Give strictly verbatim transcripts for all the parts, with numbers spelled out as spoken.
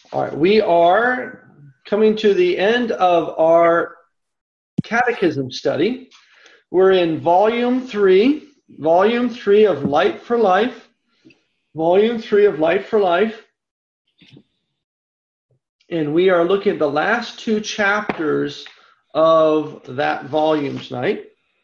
All right, we are coming to the end of our catechism study. We're in volume three, volume three of Light for Life, volume three of Light for Life. And we are looking at the last two chapters of that volume tonight.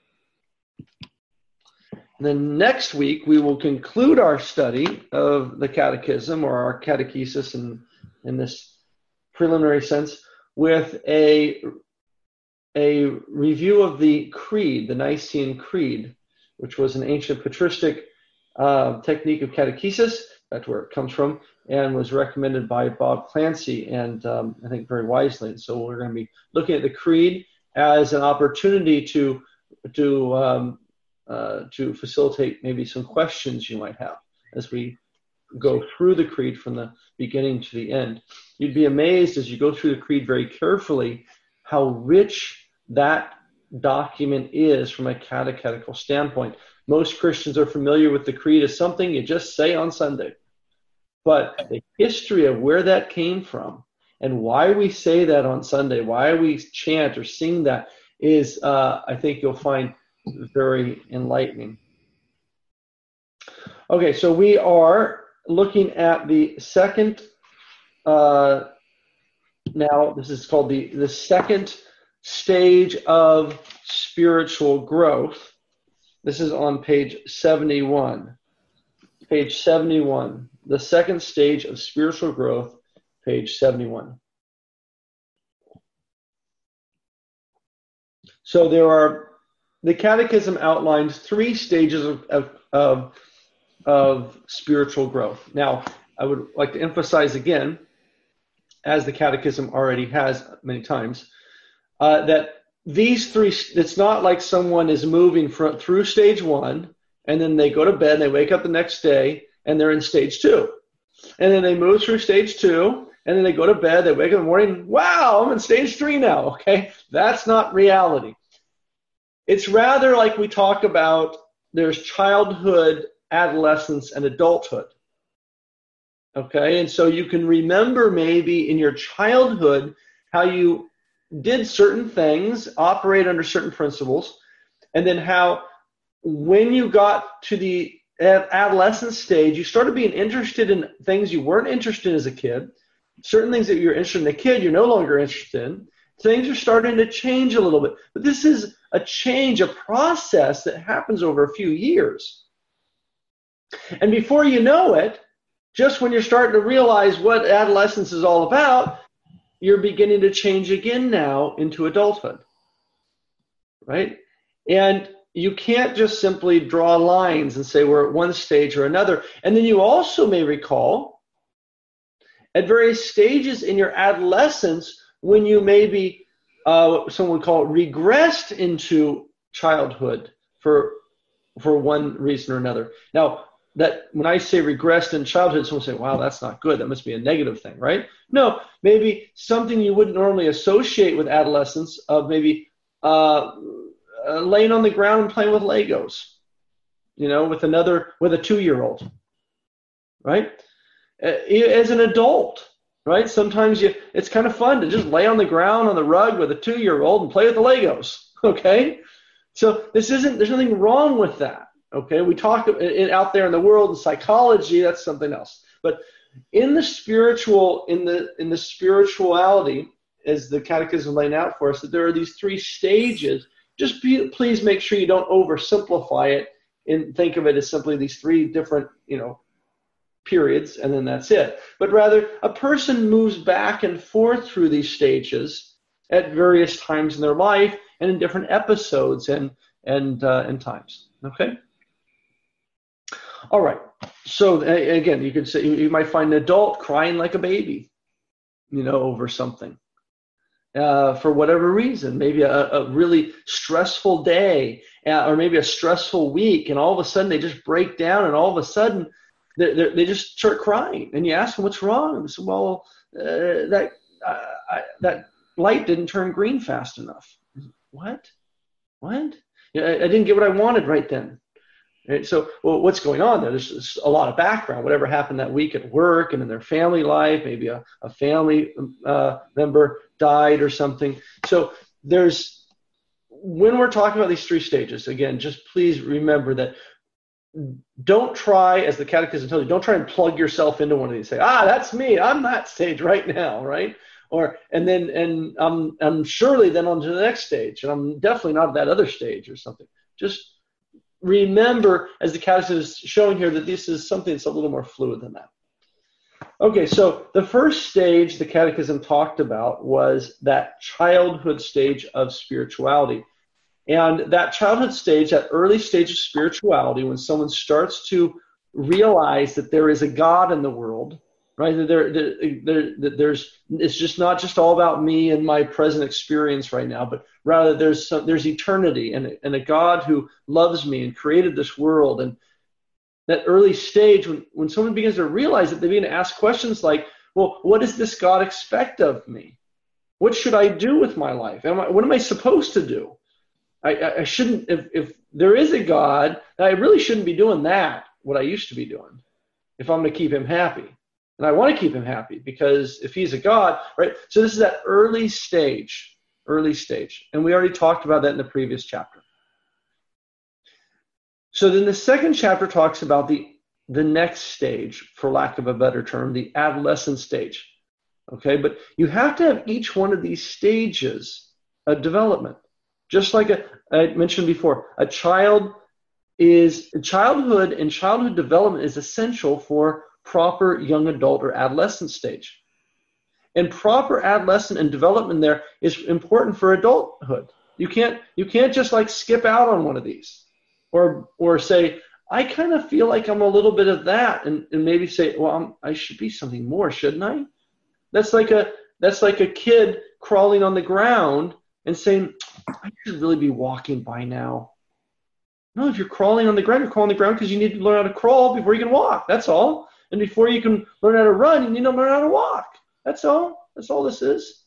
And then next week, we will conclude our study of the catechism, or our catechesis in, in this preliminary sense, with a, a review of the Creed, the Nicene Creed, which was an ancient patristic uh, technique of catechesis. That's where it comes from, and was recommended by Bob Clancy, and um, I think very wisely. And so we're going to be looking at the Creed as an opportunity to to um, uh, to facilitate maybe some questions you might have as we go through the Creed from the beginning to the end. You'd be amazed as you go through the Creed very carefully how rich that document is from a catechetical standpoint. Most Christians are familiar with the Creed as something you just say on Sunday. But the history of where that came from and why we say that on Sunday, why we chant or sing that is, uh, I think you'll find very enlightening. Okay, so we are looking at the second, uh, now this is called the, the second stage of spiritual growth. This is on page seventy-one. Page seventy-one. The second stage of spiritual growth, page seventy-one. So there are, the Catechism outlines three stages of, of, of, of spiritual growth. Now, I would like to emphasize again, as the Catechism already has many times, uh, that these three, it's not like someone is moving from, through stage one, and then they go to bed and they wake up the next day and they're in stage two. And then they move through stage two, and then they go to bed, they wake up in the morning, wow, I'm in stage three now, okay? That's not reality. It's rather like we talk about there's childhood, adolescence, and adulthood, okay? And so you can remember maybe in your childhood how you did certain things, operate under certain principles, and then how when you got to the adolescent stage, you started being interested in things you weren't interested in as a kid. Certain things that you're interested in as a kid, you're no longer interested in. Things are starting to change a little bit. But this is a change, a process that happens over a few years. And before you know it, just when you're starting to realize what adolescence is all about, you're beginning to change again now into adulthood, right? And you can't just simply draw lines and say we're at one stage or another. And then you also may recall at various stages in your adolescence when you maybe, uh, someone would call it, regressed into childhood for for one reason or another. Now, that when I say regressed in childhood, someone will say, wow, that's not good. That must be a negative thing, right? No, maybe something you wouldn't normally associate with adolescence of maybe uh, uh, laying on the ground and playing with Legos, you know, with another, with a two-year-old, right? As an adult, right? Sometimes you, it's kind of fun to just lay on the ground on the rug with a two-year-old and play with the Legos, okay? So this isn't, there's nothing wrong with that. Okay, we talk in, out there in the world in psychology, that's something else. But in the spiritual, in the in the spirituality, as the Catechism laying out for us, that there are these three stages. Just be, please make sure you don't oversimplify it and think of it as simply these three different, you know, periods, and then that's it. But rather, a person moves back and forth through these stages at various times in their life and in different episodes and and uh, and times. Okay. All right. So again, you could say you might find an adult crying like a baby, you know, over something uh, for whatever reason. Maybe a, a really stressful day, uh, or maybe a stressful week, and all of a sudden they just break down, and all of a sudden they they just start crying. And you ask them what's wrong, and they say, well, uh, that uh, I, that light didn't turn green fast enough. What? What? I, I didn't get what I wanted right then. Right? So, well, what's going on there? There's just a lot of background, whatever happened that week at work and in their family life, maybe a, a family uh, member died or something. So there's, when we're talking about these three stages, again, just please remember that don't try, as the Catechism tells you, don't try and plug yourself into one of these. Say, ah, that's me. I'm that stage right now, right? Or and then and I'm I'm surely then on to the next stage, and I'm definitely not at that other stage or something. Just remember, as the Catechism is showing here, that this is something that's a little more fluid than that. Okay, so the first stage the Catechism talked about was that childhood stage of spirituality. And that childhood stage, that early stage of spirituality, when someone starts to realize that there is a God in the world, right? That there, there, there, there's, it's just not just all about me and my present experience right now, but rather there's some, there's eternity and, and a God who loves me and created this world. And that early stage, when, when someone begins to realize it, they begin to ask questions like, well, what does this God expect of me? What should I do with my life? Am I, what am I supposed to do? I, I shouldn't, if, if there is a God, I really shouldn't be doing that, what I used to be doing, if I'm going to keep him happy. And I want to keep him happy because if he's a God, right? So this is that early stage, early stage. And we already talked about that in the previous chapter. So then the second chapter talks about the, the next stage, for lack of a better term, the adolescent stage. Okay, but you have to have each one of these stages of development. Just like a, I mentioned before, a child is, childhood and childhood development is essential for proper young adult or adolescent stage. And proper adolescent and development there is important for adulthood. You can't, you can't just like skip out on one of these or, or say, I kind of feel like I'm a little bit of that, and, and maybe say, well, I'm, I should be something more, shouldn't I? That's like a, that's like a kid crawling on the ground and saying, I should really be walking by now. No, if you're crawling on the ground, you're crawling on the ground because you need to learn how to crawl before you can walk. That's all. And before you can learn how to run, you need to learn how to walk. That's all. That's all this is.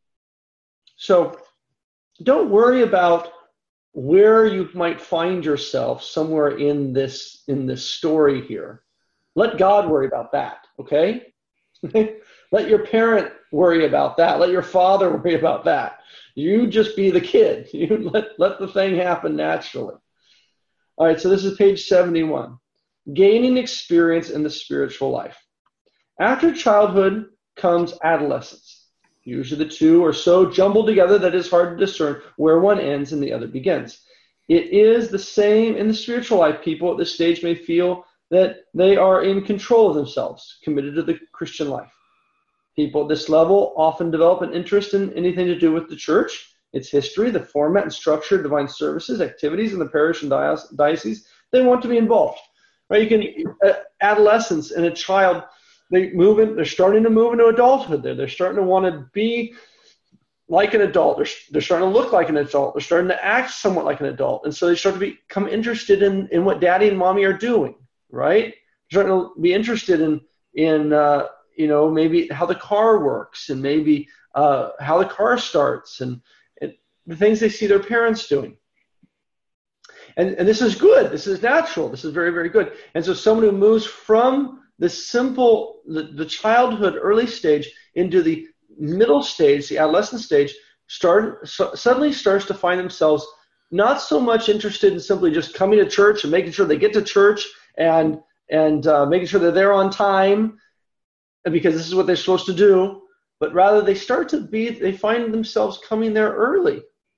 So don't worry about where you might find yourself somewhere in this, in this story here. Let God worry about that, okay? Let your parent worry about that. Let your father worry about that. You just be the kid. You let, let the thing happen naturally. All right, so this is page seventy-one. Gaining experience in the spiritual life. After childhood comes adolescence. Usually the two are so jumbled together that it's hard to discern where one ends and the other begins. It is the same in the spiritual life. People at this stage may feel that they are in control of themselves, committed to the Christian life. People at this level often develop an interest in anything to do with the church, its history, the format and structure of divine services, activities in the parish and diocese. They want to be involved. Right? You can uh, adolescence and a child, they move in, they're starting to move into adulthood there. They're starting to want to be like an adult. They're, they're starting to look like an adult. They're starting to act somewhat like an adult. And so they start to become interested in, in what daddy and mommy are doing, right? They're starting to be interested in, in uh, you know, maybe how the car works and maybe uh, how the car starts and, and the things they see their parents doing. And, and this is good. This is natural. This is very, very good. And so someone who moves from the simple, the, the childhood early stage into the middle stage, the adolescent stage, start, so, suddenly starts to find themselves not so much interested in simply just coming to church and making sure they get to church and, and uh, making sure they're there on time, because this is what they're supposed to do, but rather they start to be, they find themselves coming there early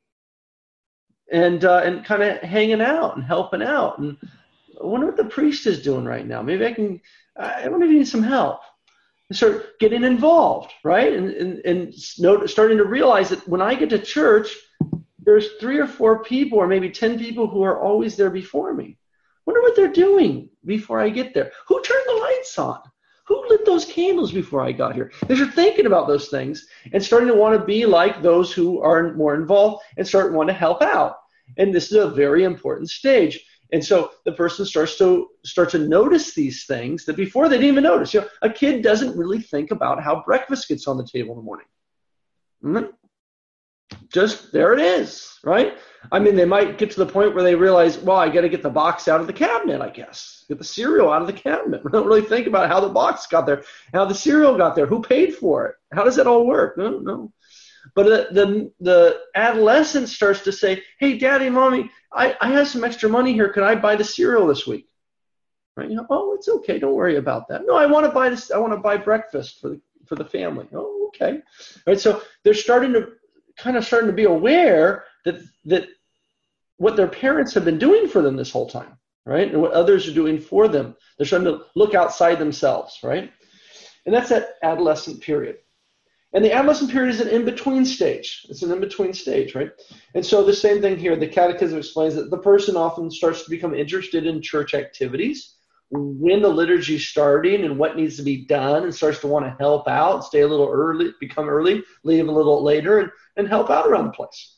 and uh, and kind of hanging out and helping out. And I wonder what the priest is doing right now. Maybe I can, I wonder if you need some help. And start getting involved, right? And, and, and starting to realize that when I get to church, there's three or four people or maybe ten people who are always there before me. Wonder what they're doing before I get there. Who turned the lights on? Who lit those candles before I got here? They start thinking about those things and starting to want to be like those who are more involved and start wanting to help out. And this is a very important stage. And so the person starts to start to notice these things that before they didn't even notice. You know, a kid doesn't really think about how breakfast gets on the table in the morning. Mm-hmm. just there it is, right? I mean, they might get to the point where they realize, well, I got to get the box out of the cabinet, I guess. Get the cereal out of the cabinet. We don't really think about how the box got there, how the cereal got there, who paid for it, how does it all work? No, no. But the, the, the adolescent starts to say, hey, daddy, mommy, I, I have some extra money here. Can I buy the cereal this week? Right? You know, oh, it's okay. Don't worry about that. No, I want to buy this. I want to buy breakfast for the, for the family. Oh, okay. Right. So they're starting to kind of starting to be aware that that what their parents have been doing for them this whole time, right? And what others are doing for them. They're starting to look outside themselves, right? And that's that adolescent period. And the adolescent period is an in-between stage. It's an in-between stage, right? And so the same thing here. The Catechism explains that the person often starts to become interested in church activities, when the liturgy is starting and what needs to be done, and starts to want to help out, stay a little early, become early, leave a little later, and, and help out around the place.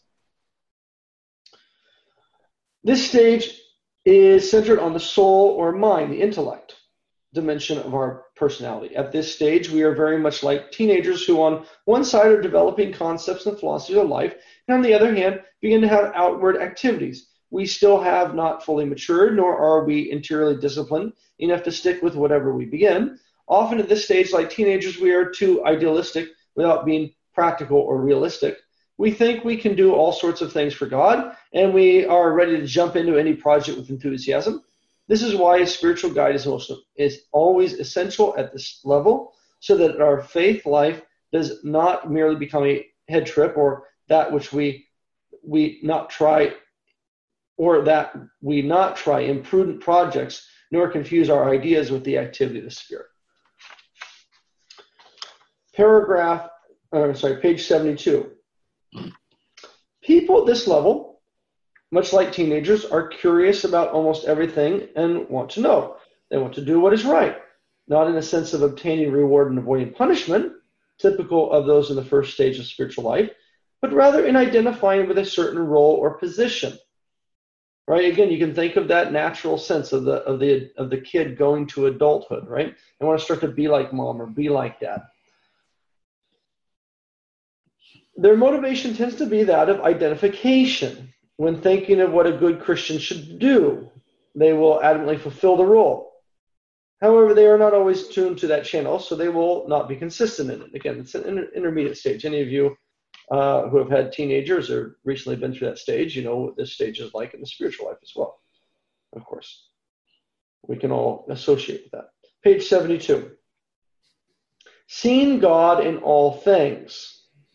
This stage is centered on the soul or mind, the intellect dimension of our personality. At this stage, we are very much like teenagers who on one side are developing concepts and philosophies of life, and on the other hand, begin to have outward activities. We still have not fully matured, nor are we interiorly disciplined enough to stick with whatever we begin. Often at this stage, like teenagers, we are too idealistic without being practical or realistic. We think we can do all sorts of things for God, and we are ready to jump into any project with enthusiasm. This is why a spiritual guide is, also, is always essential at this level, so that our faith life does not merely become a head trip, or that which we we not try, or that we not try imprudent projects, nor confuse our ideas with the activity of the Spirit. Paragraph, uh, sorry, page seventy-two. People at this level, much like teenagers, are curious about almost everything and want to know. They want to do what is right, not in a sense of obtaining reward and avoiding punishment, typical of those in the first stage of spiritual life, but rather in identifying with a certain role or position. Right? Again, you can think of that natural sense of the of the of the kid going to adulthood, right? They want to start to be like mom or be like dad. Their motivation tends to be that of identification. When thinking of what a good Christian should do, they will adamantly fulfill the role. However, they are not always tuned to that channel, so they will not be consistent in it. Again, it's an inter- intermediate stage. Any of you uh, who have had teenagers or recently been through that stage, you know what this stage is like in the spiritual life as well, of course. We can all associate with that. Page seventy-two. Seeing God in all things.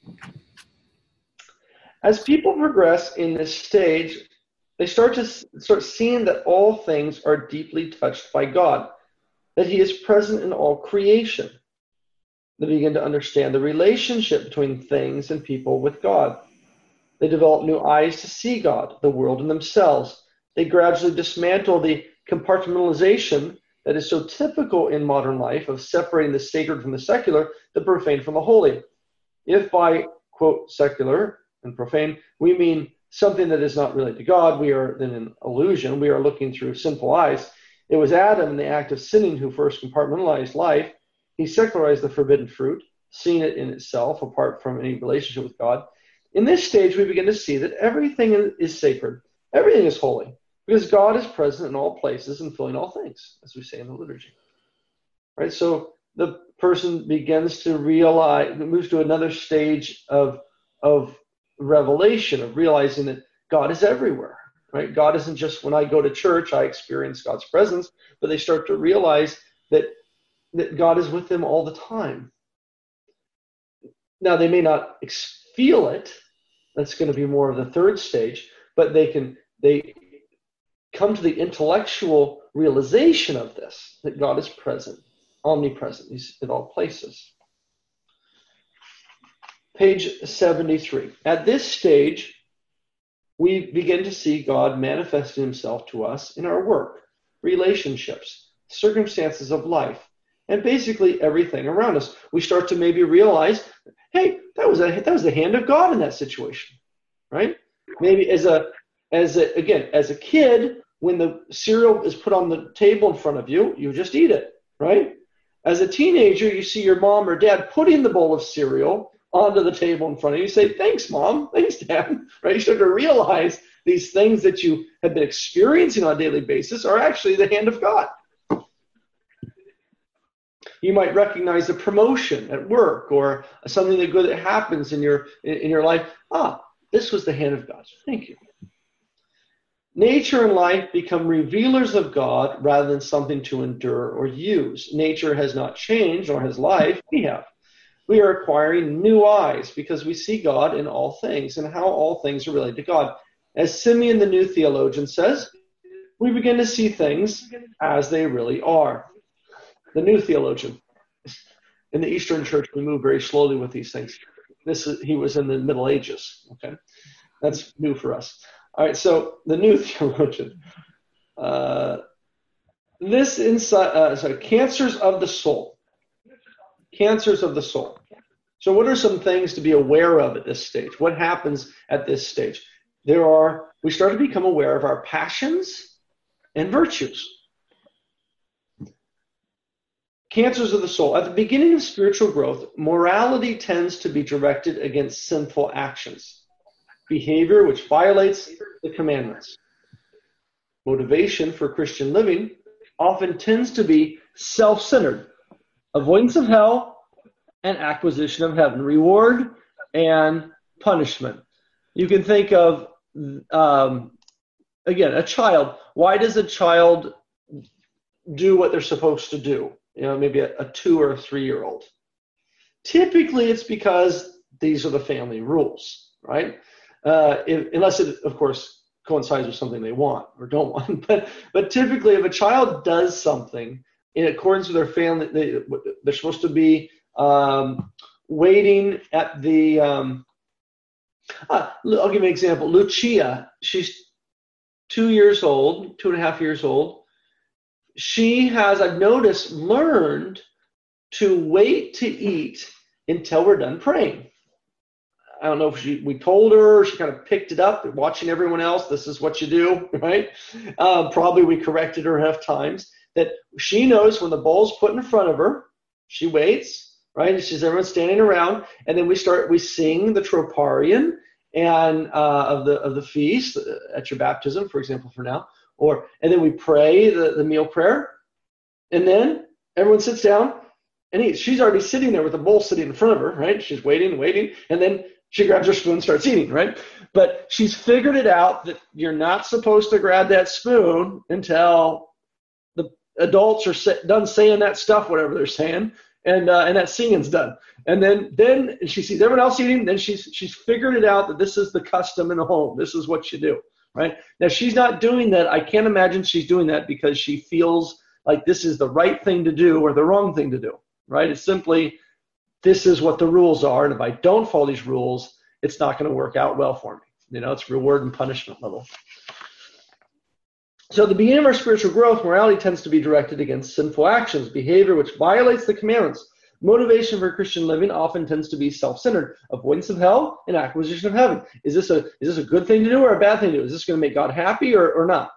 As people progress in this stage, they start to start seeing that all things are deeply touched by God, that He is present in all creation. They begin to understand the relationship between things and people with God. They develop new eyes to see God, the world, and themselves. They gradually dismantle the compartmentalization that is so typical in modern life of separating the sacred from the secular, the profane from the holy. If by, quote, secular and profane, we mean something that is not related to God, we are then in illusion. We are looking through sinful eyes. It was Adam in the act of sinning who first compartmentalized life. He secularized the forbidden fruit, seeing it in itself apart from any relationship with God. In this stage, we begin to see that everything is sacred. Everything is holy, because God is present in all places and filling all things, as we say in the liturgy. Right? So the person begins to realize, moves to another stage of, of revelation, of realizing that God is everywhere. Right? God isn't just when I go to church, I experience God's presence, but they start to realize that, that God is with them all the time. Now, they may not feel it. That's going to be more of the third stage, but they can, they come to the intellectual realization of this, that God is present, omnipresent. He's in all places. Page seventy-three. At this stage, we begin to see God manifesting Himself to us in our work, relationships, circumstances of life, and basically everything around us. We start to maybe realize, hey, that was a that was the hand of God in that situation, right? Maybe as a as a again as a kid, when the cereal is put on the table in front of you, you just eat it, right? As a teenager, you see your mom or dad putting the bowl of cereal onto the table in front of you. You say, thanks, Mom. Thanks, Dad. Right? You start to realize these things that you have been experiencing on a daily basis are actually the hand of God. You might recognize a promotion at work or something that good that happens in your in your life. Ah, this was the hand of God. Thank you. Nature and life become revealers of God rather than something to endure or use. Nature has not changed, nor has life. We have. We are acquiring new eyes because we see God in all things and how all things are related to God. As Simeon, the new theologian, says, we begin to see things as they really are. The new theologian. In the Eastern Church, we move very slowly with these things. This is, he was in the Middle Ages. Okay, that's new for us. All right, so the new theologian. Uh, this inside, uh, sorry, cancers of the soul. Cancers of the soul. So what are some things to be aware of at this stage? What happens at this stage? There are, we start to become aware of our passions and virtues. Cancers of the soul. At the beginning of spiritual growth, morality tends to be directed against sinful actions, behavior which violates the commandments. Motivation for Christian living often tends to be self-centered, avoidance of hell and acquisition of heaven, reward and punishment. You can think of, um, again, a child. Why does a child do what they're supposed to do? You know, maybe a, a two or a three-year-old. Typically, it's because these are the family rules, right? Uh, if, unless it, of course, coincides with something they want or don't want. But but typically, if a child does something in accordance with their family, they, they're supposed to be um, waiting at the. Um, ah, I'll give you an example. Lucia, she's two years old, two and a half years old. She has, I've noticed, learned to wait to eat until we're done praying. I don't know if she, we told her, or she kind of picked it up, watching everyone else, this is what you do, right? Uh, probably we corrected her enough times that she knows when the bowl's put in front of her, she waits, right? And she's everyone standing around, and then we start, we sing the Troparion and uh, of the of the feast at your baptism, for example, for now. Or, and then we pray the, the meal prayer, and then everyone sits down and eats. She's already sitting there with the bowl sitting in front of her, right? She's waiting, waiting, and then she grabs her spoon and starts eating, right? But she's figured it out that you're not supposed to grab that spoon until the adults are sa- done saying that stuff, whatever they're saying, and uh, and that singing's done. And then then she sees everyone else eating, then she's she's figured it out that this is the custom in the home. This is what you do. Right? Now, she's not doing that. I can't imagine she's doing that because she feels like this is the right thing to do or the wrong thing to do. Right? It's simply, this is what the rules are, and if I don't follow these rules, it's not going to work out well for me. You know, it's reward and punishment level. So at the beginning of our spiritual growth, morality tends to be directed against sinful actions, behavior which violates the commandments. Motivation for Christian living often tends to be self-centered, avoidance of hell and acquisition of heaven. Is this a is this a good thing to do or a bad thing to do? Is this going to make God happy or, or not?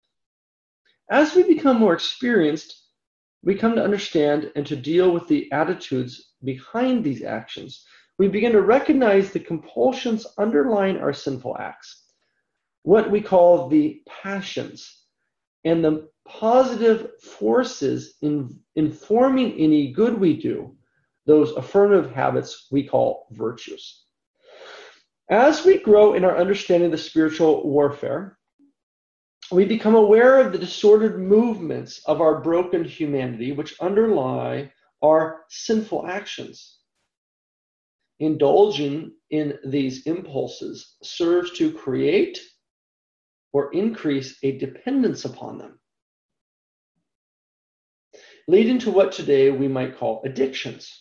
As we become more experienced, we come to understand and to deal with the attitudes behind these actions. We begin to recognize the compulsions underlying our sinful acts, what we call the passions, and the positive forces in informing any good we do, those affirmative habits we call virtues. As we grow in our understanding of the spiritual warfare, we become aware of the disordered movements of our broken humanity which underlie our sinful actions. Indulging in these impulses serves to create or increase a dependence upon them, leading to what today we might call addictions.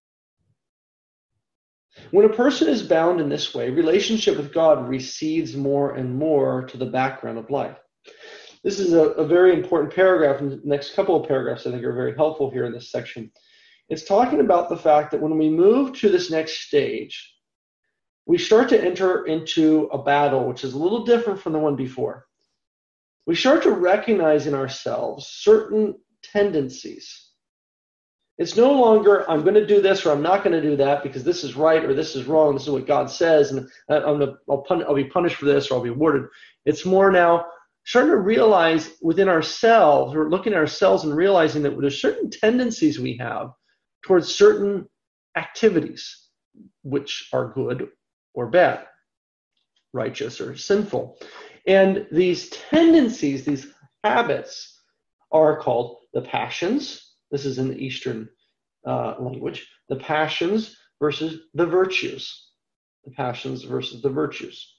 When a person is bound in this way, relationship with God recedes more and more to the background of life. This is a, a very important paragraph, and the next couple of paragraphs I think are very helpful here in this section. It's talking about the fact that when we move to this next stage, we start to enter into a battle which is a little different from the one before. We start to recognize in ourselves certain tendencies. It's no longer, I'm going to do this or I'm not going to do that because this is right or this is wrong. This is what God says, and I'm going to, I'll, pun- I'll be punished for this or I'll be awarded. It's more now starting to realize within ourselves, or looking at ourselves and realizing that there's certain tendencies we have towards certain activities, which are good or bad, righteous or sinful. And these tendencies, these habits, are called the passions. This is in the Eastern uh, language. The passions versus the virtues. The passions versus the virtues.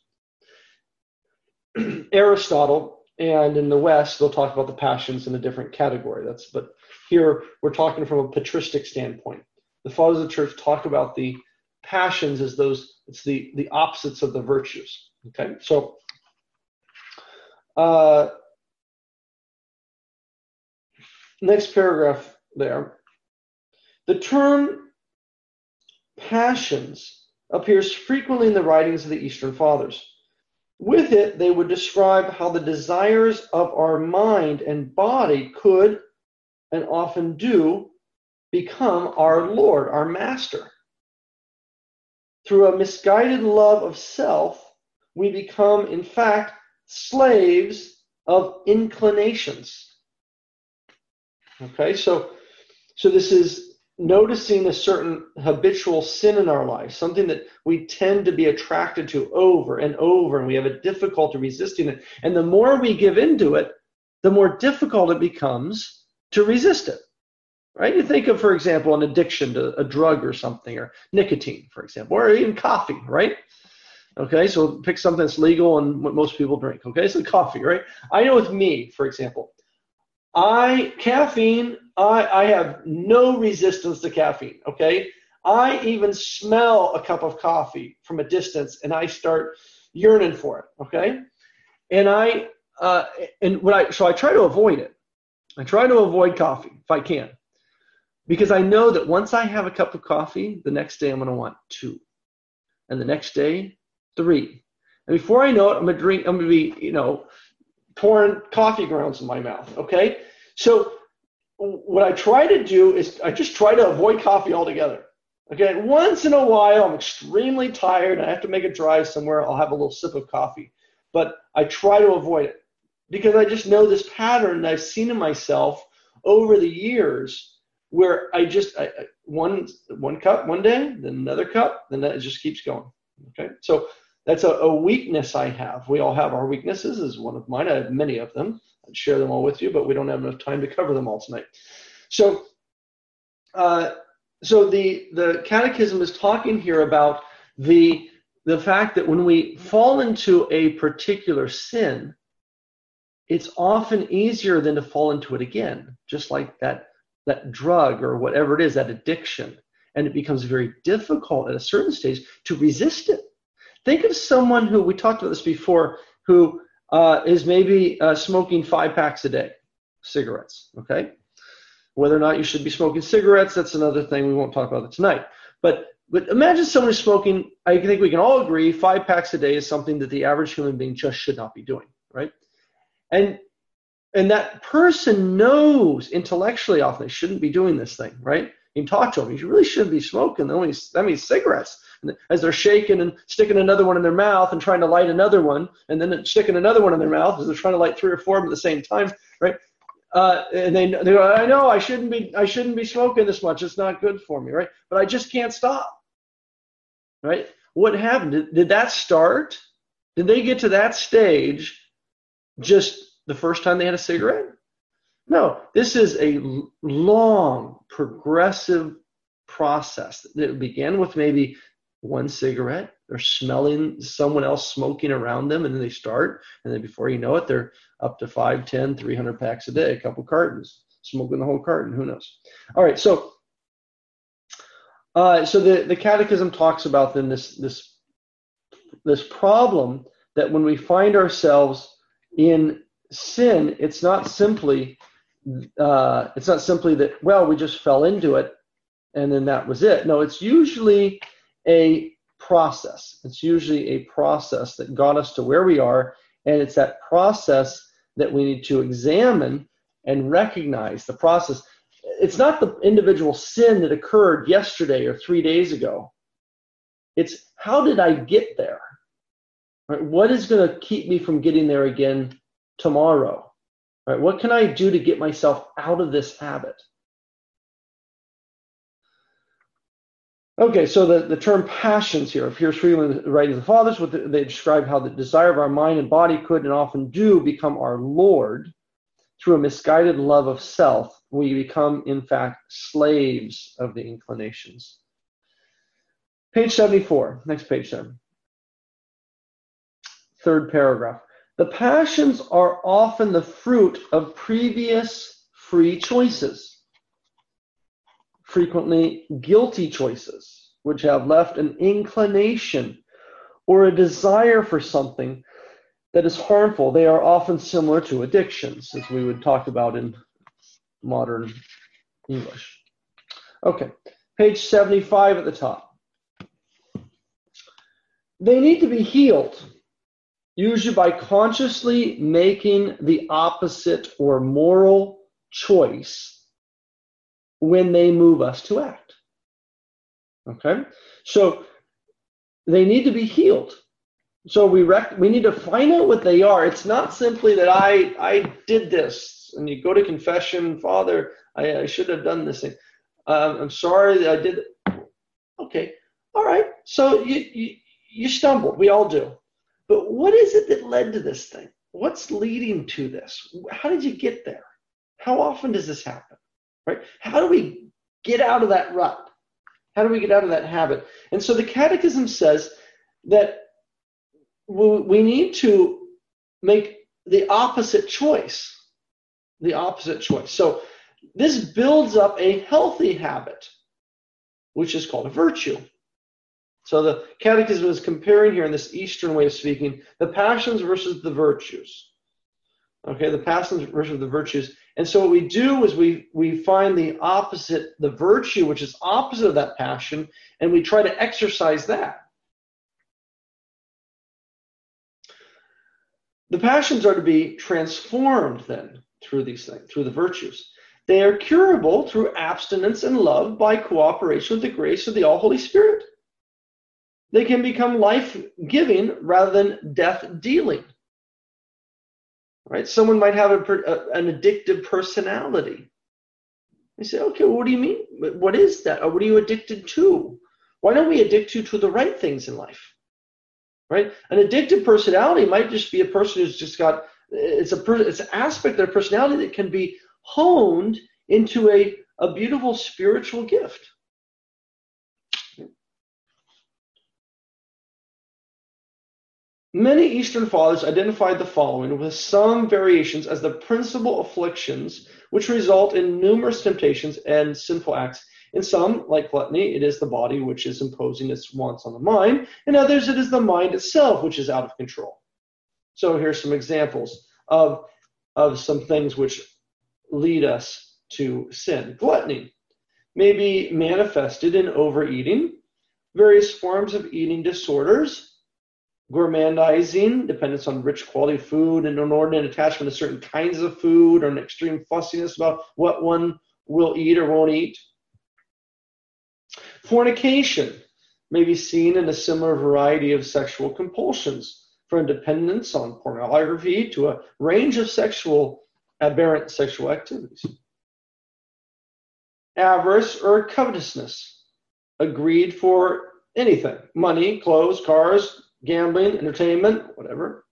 Aristotle, and in the West, they'll talk about the passions in a different category. That's, but here we're talking from a patristic standpoint. The fathers of the church talk about the passions as those, it's the, the opposites of the virtues. Okay, so uh, next paragraph there. The term passions appears frequently in the writings of the Eastern Fathers. With it, they would describe how the desires of our mind and body could, and often do, become our Lord, our master. Through a misguided love of self, we become, in fact, slaves of inclinations. Okay, so, so this is noticing a certain habitual sin in our life, something that we tend to be attracted to over and over, and we have a difficulty resisting it. And the more we give into it, the more difficult it becomes to resist it. Right? You think of, for example, an addiction to a drug or something, or nicotine, for example, or even coffee, right? Okay, so pick something that's legal and what most people drink. Okay, so coffee, right? I know with me, for example, I, caffeine, I, I have no resistance to caffeine, okay? I even smell a cup of coffee from a distance and I start yearning for it, okay? And I, uh, and what I, so I try to avoid it. I try to avoid coffee if I can, because I know that once I have a cup of coffee, the next day I'm going to want two, and the next day, three. And before I know it, I'm going to drink, I'm going to be, you know, pouring coffee grounds in my mouth, okay? So what I try to do is I just try to avoid coffee altogether, okay? Once in a while, I'm extremely tired and I have to make a drive somewhere, I'll have a little sip of coffee. But I try to avoid it because I just know this pattern that I've seen in myself over the years where I just, I, one, one cup one day, then another cup, then that just keeps going, okay? So that's a, a weakness I have. We all have our weaknesses, is one of mine. I have many of them. I'd share them all with you, but we don't have enough time to cover them all tonight. So, uh, so the the Catechism is talking here about the the fact that when we fall into a particular sin, it's often easier than to fall into it again, just like that that drug or whatever it is, that addiction, and it becomes very difficult at a certain stage to resist it. Think of someone who, we talked about this before, who uh, is maybe uh, smoking five packs a day, cigarettes, okay? Whether or not you should be smoking cigarettes, that's another thing. We won't talk about it tonight. But, but imagine someone who's smoking, I think we can all agree, five packs a day is something that the average human being just should not be doing, right? And, and that person knows intellectually often they shouldn't be doing this thing, right? You can talk to them. You really shouldn't be smoking. That means, that means cigarettes. And as they're shaking and sticking another one in their mouth and trying to light another one, and then sticking another one in their mouth as they're trying to light three or four of them at the same time, right? Uh, and they, they go, I know I shouldn't be, I shouldn't be smoking this much. It's not good for me, right? But I just can't stop, right? What happened? Did, did that start? Did they get to that stage just the first time they had a cigarette? No, this is a long, progressive process that began with maybe one cigarette. They're smelling someone else smoking around them, and then they start, and then before you know it, they're up to five, ten, three hundred packs a day, a couple cartons, smoking the whole carton, who knows? All right, so uh, so the, the Catechism talks about then this, this, this problem that when we find ourselves in sin, it's not simply uh, it's not simply that, well, we just fell into it and then that was it. No, it's usually a process. It's usually a process that got us to where we are, and it's that process that we need to examine and recognize. The process, it's not the individual sin that occurred yesterday or three days ago. It's how did I get there? Right? What is going to keep me from getting there again tomorrow? Right? What can I do to get myself out of this habit? Okay, so the, the term passions here appears frequently in the writings of the fathers. With the, they describe how the desire of our mind and body could and often do become our Lord through a misguided love of self. We become, in fact, slaves of the inclinations. Page seventy-four, next page then. Third paragraph. The passions are often the fruit of previous free choices, frequently guilty choices, which have left an inclination or a desire for something that is harmful. They are often similar to addictions, as we would talk about in modern English. Okay, page seventy-five at the top. They need to be healed, usually by consciously making the opposite or moral choice when they move us to act. Okay? So they need to be healed. So we rec- we need to find out what they are. It's not simply that I I did this, and you go to confession, Father, I, I should have done this thing. Um, I'm sorry that I did it. Okay, all right. So you, you you stumbled. We all do. But what is it that led to this thing? What's leading to this? How did you get there? How often does this happen? Right? How do we get out of that rut? How do we get out of that habit? And so the Catechism says that we need to make the opposite choice. The opposite choice. So this builds up a healthy habit, which is called a virtue. So the Catechism is comparing here in this Eastern way of speaking, the passions versus the virtues. Okay, the passions versus the virtues. And so what we do is we, we find the opposite, the virtue, which is opposite of that passion, and we try to exercise that. The passions are to be transformed then through these things, through the virtues. They are curable through abstinence and love by cooperation with the grace of the All-Holy Spirit. They can become life-giving rather than death-dealing. Right? Someone might have a, a, an addictive personality. You say, okay, well, what do you mean? What is that? Or what are you addicted to? Why don't we addict you to the right things in life? Right? An addictive personality might just be a person who's just got, it's a per, it's an aspect of their personality that can be honed into a, a beautiful spiritual gift. Many Eastern Fathers identified the following with some variations as the principal afflictions which result in numerous temptations and sinful acts. In some, like gluttony, it is the body which is imposing its wants on the mind. In others, it is the mind itself which is out of control. So here's some examples of, of some things which lead us to sin. Gluttony may be manifested in overeating, various forms of eating disorders, gourmandizing, dependence on rich quality food, and inordinate attachment to certain kinds of food, or an extreme fussiness about what one will eat or won't eat. Fornication may be seen in a similar variety of sexual compulsions, from dependence on pornography to a range of sexual, aberrant sexual activities. Avarice or covetousness, a greed for anything, money, clothes, cars, gambling, entertainment, whatever.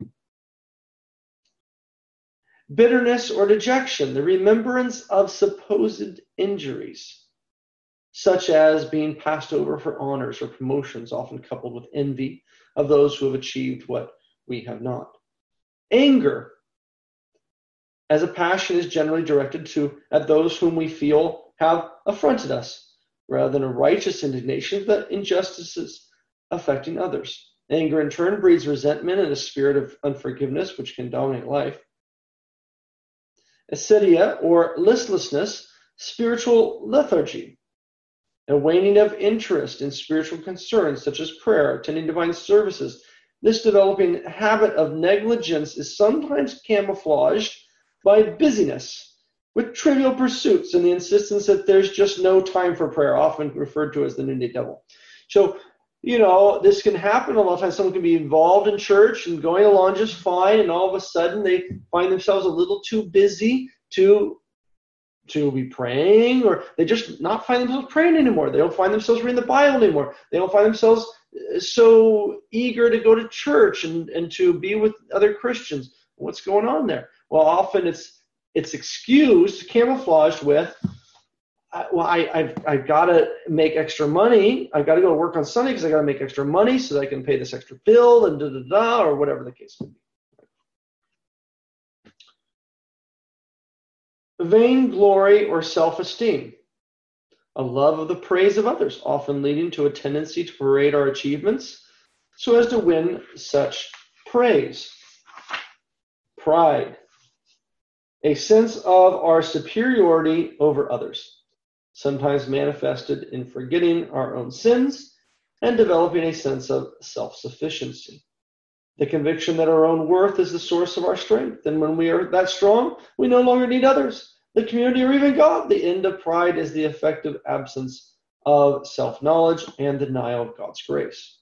Bitterness or dejection, the remembrance of supposed injuries, such as being passed over for honors or promotions, often coupled with envy of those who have achieved what we have not. Anger, as a passion, is generally directed to at those whom we feel have affronted us, rather than a righteous indignation of the injustices affecting others. Anger, in turn, breeds resentment and a spirit of unforgiveness, which can dominate life. Acedia, or listlessness, spiritual lethargy, a waning of interest in spiritual concerns such as prayer, attending divine services. This developing habit of negligence is sometimes camouflaged by busyness with trivial pursuits and the insistence that there's just no time for prayer, often referred to as the noonday devil. So, you know, this can happen a lot of times. Someone can be involved in church and going along just fine, and all of a sudden they find themselves a little too busy to to be praying, or they just not find themselves praying anymore. They don't find themselves reading the Bible anymore. They don't find themselves so eager to go to church and, and to be with other Christians. What's going on there? Well, often it's it's excused, camouflaged with, uh, well, I, I've, I've got to make extra money. I've got to go to work on Sunday because I've got to make extra money so that I can pay this extra bill and da-da-da, or whatever the case may be. Vainglory or self-esteem, a love of the praise of others, often leading to a tendency to parade our achievements so as to win such praise. Pride, a sense of our superiority over others, sometimes manifested in forgetting our own sins and developing a sense of self-sufficiency. The conviction that our own worth is the source of our strength, and when we are that strong, we no longer need others, the community, or even God. The end of pride is the effective absence of self-knowledge and denial of God's grace.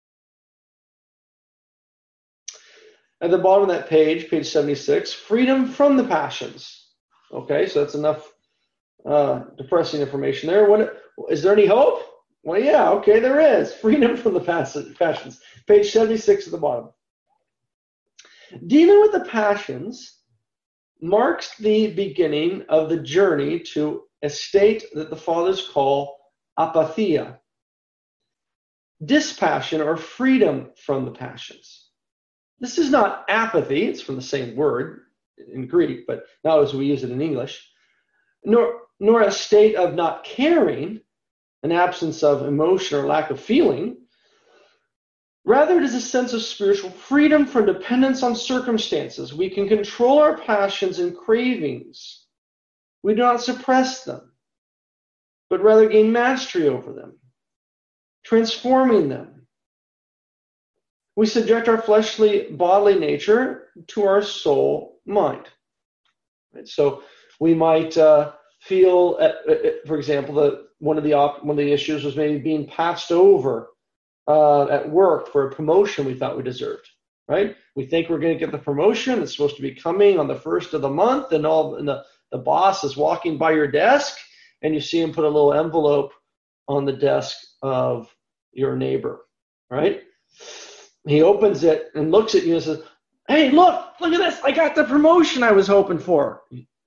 At the bottom of that page, page seventy-six, freedom from the passions. Okay, so that's enough uh, depressing information there. What, is there any hope? Well, yeah, okay, there is. Freedom from the passions. Page seventy-six at the bottom. Dealing with the passions marks the beginning of the journey to a state that the fathers call apatheia, dispassion or freedom from the passions. This is not apathy, it's from the same word in Greek, but not as we use it in English, nor, nor a state of not caring, an absence of emotion or lack of feeling. Rather, it is a sense of spiritual freedom from dependence on circumstances. We can control our passions and cravings. We do not suppress them, but rather gain mastery over them, transforming them. We subject our fleshly bodily nature to our soul mind. Right? So we might uh, feel, at, at, for example, that one of the op- one of the issues was maybe being passed over Uh, at work for a promotion we thought we deserved, right? We think we're going to get the promotion. It's supposed to be coming on the first of the month, and all and the, the boss is walking by your desk, and you see him put a little envelope on the desk of your neighbor, right? He opens it and looks at you and says, hey, look, look at this. I got the promotion I was hoping for.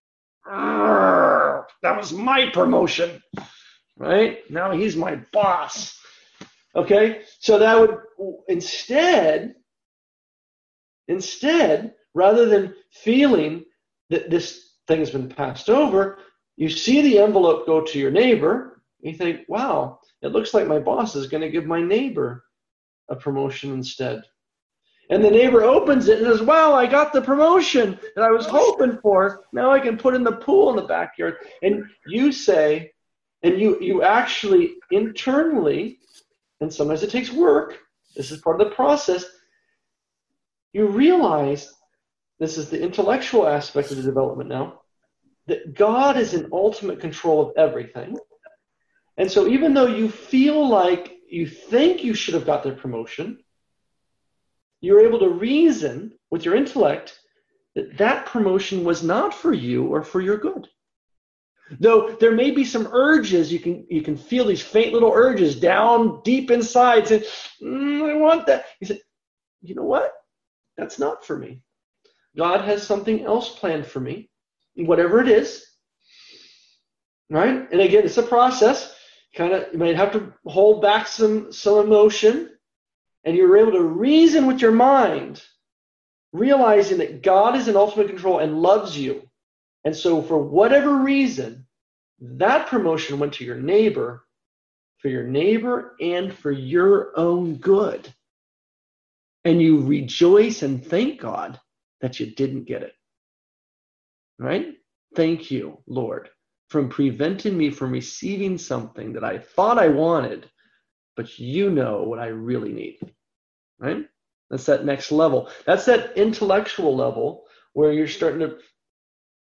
That was my promotion, right? Now he's my boss. Okay, so that would instead, instead, rather than feeling that this thing has been passed over, you see the envelope go to your neighbor. You think, wow, it looks like my boss is going to give my neighbor a promotion instead. And the neighbor opens it and says, wow, I got the promotion that I was hoping for. Now I can put in the pool in the backyard. And you say, and you, you actually internally, and sometimes it takes work, this is part of the process, you realize, this is the intellectual aspect of the development now, that God is in ultimate control of everything. And so even though you feel like you think you should have got the promotion, you're able to reason with your intellect that that promotion was not for you or for your good. Though there may be some urges, you can you can feel these faint little urges down deep inside saying, mm, I want that. You say, you know what? That's not for me. God has something else planned for me, whatever it is. Right? And again, it's a process. Kind of, you might have to hold back some, some emotion, and you're able to reason with your mind, realizing that God is in ultimate control and loves you. And so for whatever reason, that promotion went to your neighbor, for your neighbor and for your own good. And you rejoice and thank God that you didn't get it. Right? Thank you, Lord, from preventing me from receiving something that I thought I wanted, but you know what I really need. Right? That's that next level. That's that intellectual level where you're starting to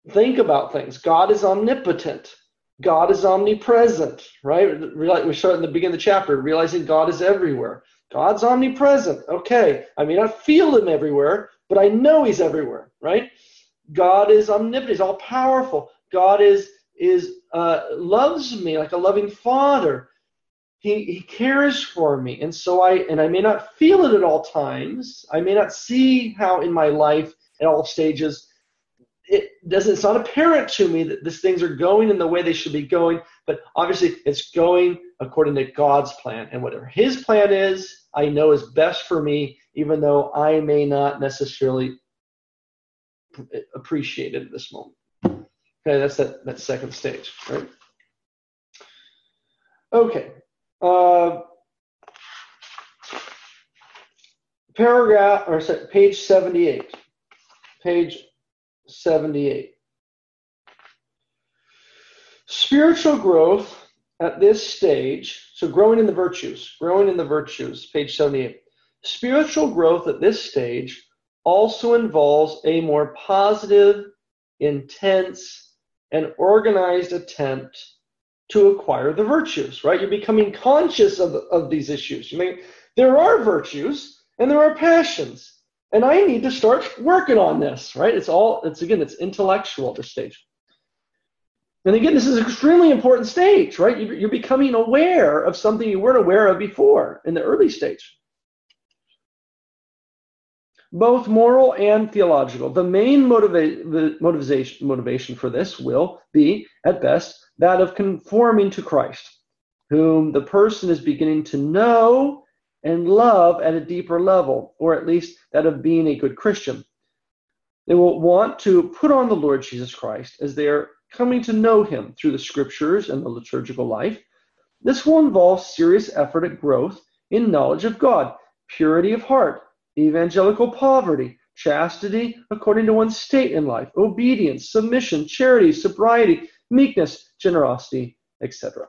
think about things. God is omnipotent. God is omnipresent, right? We start in the beginning of the chapter, realizing God is everywhere. God's omnipresent. Okay, I may not feel him everywhere, but I know he's everywhere, right? God is omnipotent. He's all powerful. God is is uh, loves me like a loving father. He he cares for me, and so I and I may not feel it at all times. I may not see how in my life at all stages it doesn't. It's not apparent to me that these things are going in the way they should be going. But obviously, it's going according to God's plan, and whatever His plan is, I know is best for me, even though I may not necessarily appreciate it at this moment. Okay, that's that, that second stage, right? Okay. Uh, paragraph, or sorry, page seventy-eight. Page seventy-eight. Spiritual growth at this stage, so growing in the virtues, growing in the virtues, page seventy-eight. Spiritual growth at this stage also involves a more positive, intense, and organized attempt to acquire the virtues, right? You're becoming conscious of, of these issues. You may, there are virtues and there are passions, and I need to start working on this, right? It's all, it's again, it's intellectual at this stage. And again, this is an extremely important stage, right? You're becoming aware of something you weren't aware of before in the early stage. Both moral and theological. The main motiva- motivation, motivation for this will be, at best, that of conforming to Christ, whom the person is beginning to know and love at a deeper level, or at least that of being a good Christian. They will want to put on the Lord Jesus Christ as they are coming to know him through the scriptures and the liturgical life. This will involve serious effort at growth in knowledge of God, purity of heart, evangelical poverty, chastity according to one's state in life, obedience, submission, charity, sobriety, meekness, generosity, et cetera.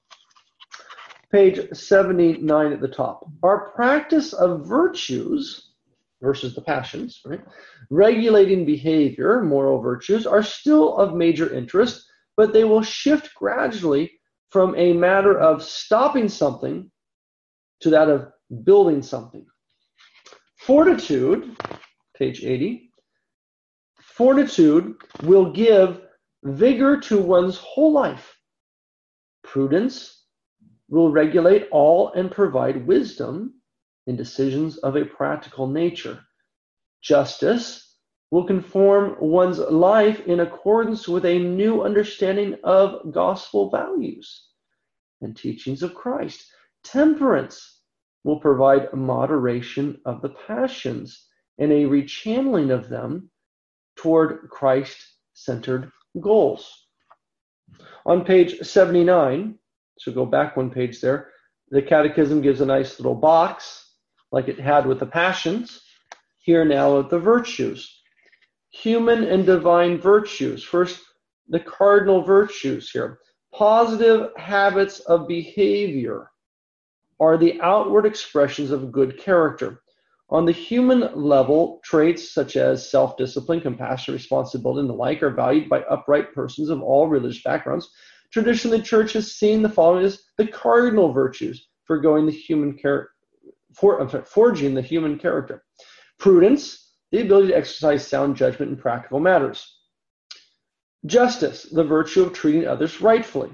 Page seventy-nine at the top. Our practice of virtues versus the passions, right? Regulating behavior, moral virtues, are still of major interest, but they will shift gradually from a matter of stopping something to that of building something. Fortitude, page eighty, fortitude will give vigor to one's whole life. Prudence will regulate all and provide wisdom in decisions of a practical nature. Justice will conform one's life in accordance with a new understanding of gospel values and teachings of Christ. Temperance will provide moderation of the passions and a rechanneling of them toward Christ-centered goals. On page seventy-nine, so go back one page there, the Catechism gives a nice little box, like it had with the passions. Here now with the virtues. Human and divine virtues. First, the cardinal virtues here. Positive habits of behavior are the outward expressions of good character. On the human level, traits such as self-discipline, compassion, responsibility, and the like are valued by upright persons of all religious backgrounds. Traditionally, the Church has seen the following as the cardinal virtues for going the human char- for, I'm sorry, forging the human character. Prudence, the ability to exercise sound judgment in practical matters. Justice, the virtue of treating others rightfully.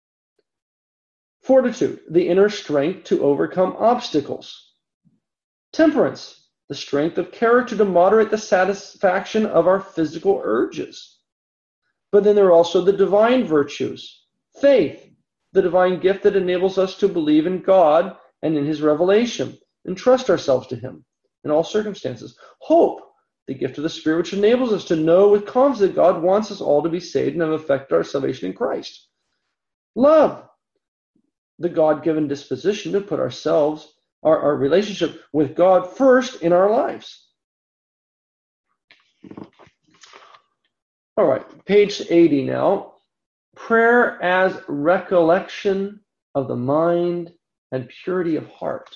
Fortitude, the inner strength to overcome obstacles. Temperance, the strength of character to moderate the satisfaction of our physical urges. But then there are also the divine virtues. Faith, the divine gift that enables us to believe in God and in his revelation and trust ourselves to him in all circumstances. Hope, the gift of the Spirit, which enables us to know with confidence that God wants us all to be saved and have effected our salvation in Christ. Love, the God-given disposition to put ourselves, our, our relationship with God first in our lives. All right, page eighty now. Prayer as recollection of the mind and purity of heart.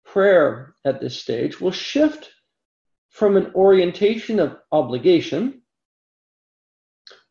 Prayer at this stage will shift from an orientation of obligation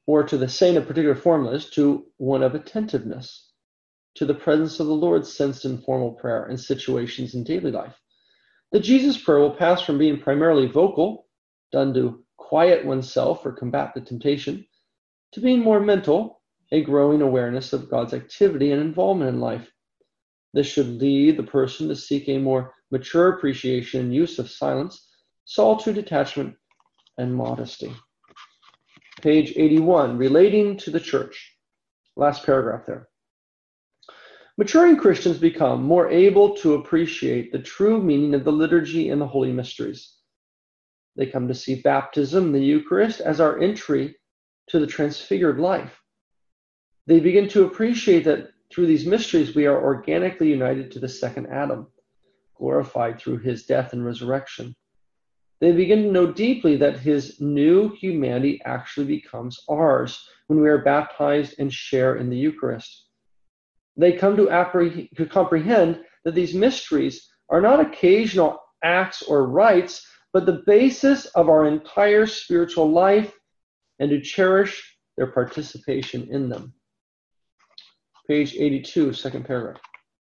or to the saint of particular formulas, to one of attentiveness, to the presence of the Lord sensed in formal prayer and situations in daily life. The Jesus prayer will pass from being primarily vocal, done to quiet oneself or combat the temptation, to being more mental, a growing awareness of God's activity and involvement in life. This should lead the person to seek a more mature appreciation and use of silence, solitude, detachment, and modesty. Page eighty-one, relating to the church. Last paragraph there. Maturing Christians become more able to appreciate the true meaning of the liturgy and the holy mysteries. They come to see baptism, the Eucharist, as our entry to the transfigured life. They begin to appreciate that through these mysteries we are organically united to the second Adam, glorified through his death and resurrection. They begin to know deeply that his new humanity actually becomes ours when we are baptized and share in the Eucharist. They come to, appreh- to comprehend that these mysteries are not occasional acts or rites, but the basis of our entire spiritual life, and to cherish their participation in them. Page eighty-two, second paragraph.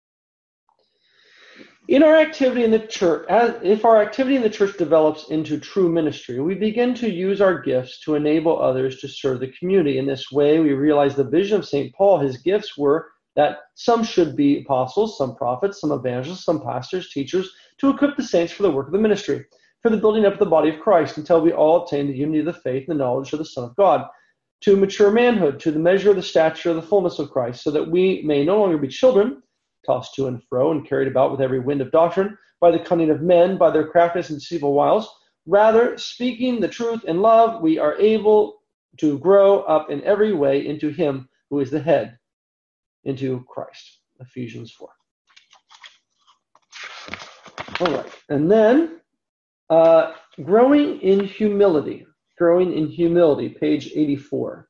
In our activity in the church, as, if our activity in the church develops into true ministry, we begin to use our gifts to enable others to serve the community. In this way, we realize the vision of Saint Paul. His gifts were that some should be apostles, some prophets, some evangelists, some pastors, teachers, to equip the saints for the work of the ministry, for the building up of the body of Christ, until we all attain the unity of the faith and the knowledge of the Son of God, to mature manhood, to the measure of the stature of the fullness of Christ, so that we may no longer be children, tossed to and fro and carried about with every wind of doctrine, by the cunning of men, by their craftiness and deceitful wiles. Rather, speaking the truth in love, we are able to grow up in every way into him who is the head, into Christ. Ephesians four. All right. And then, uh, growing in humility. Growing in humility, page eighty-four.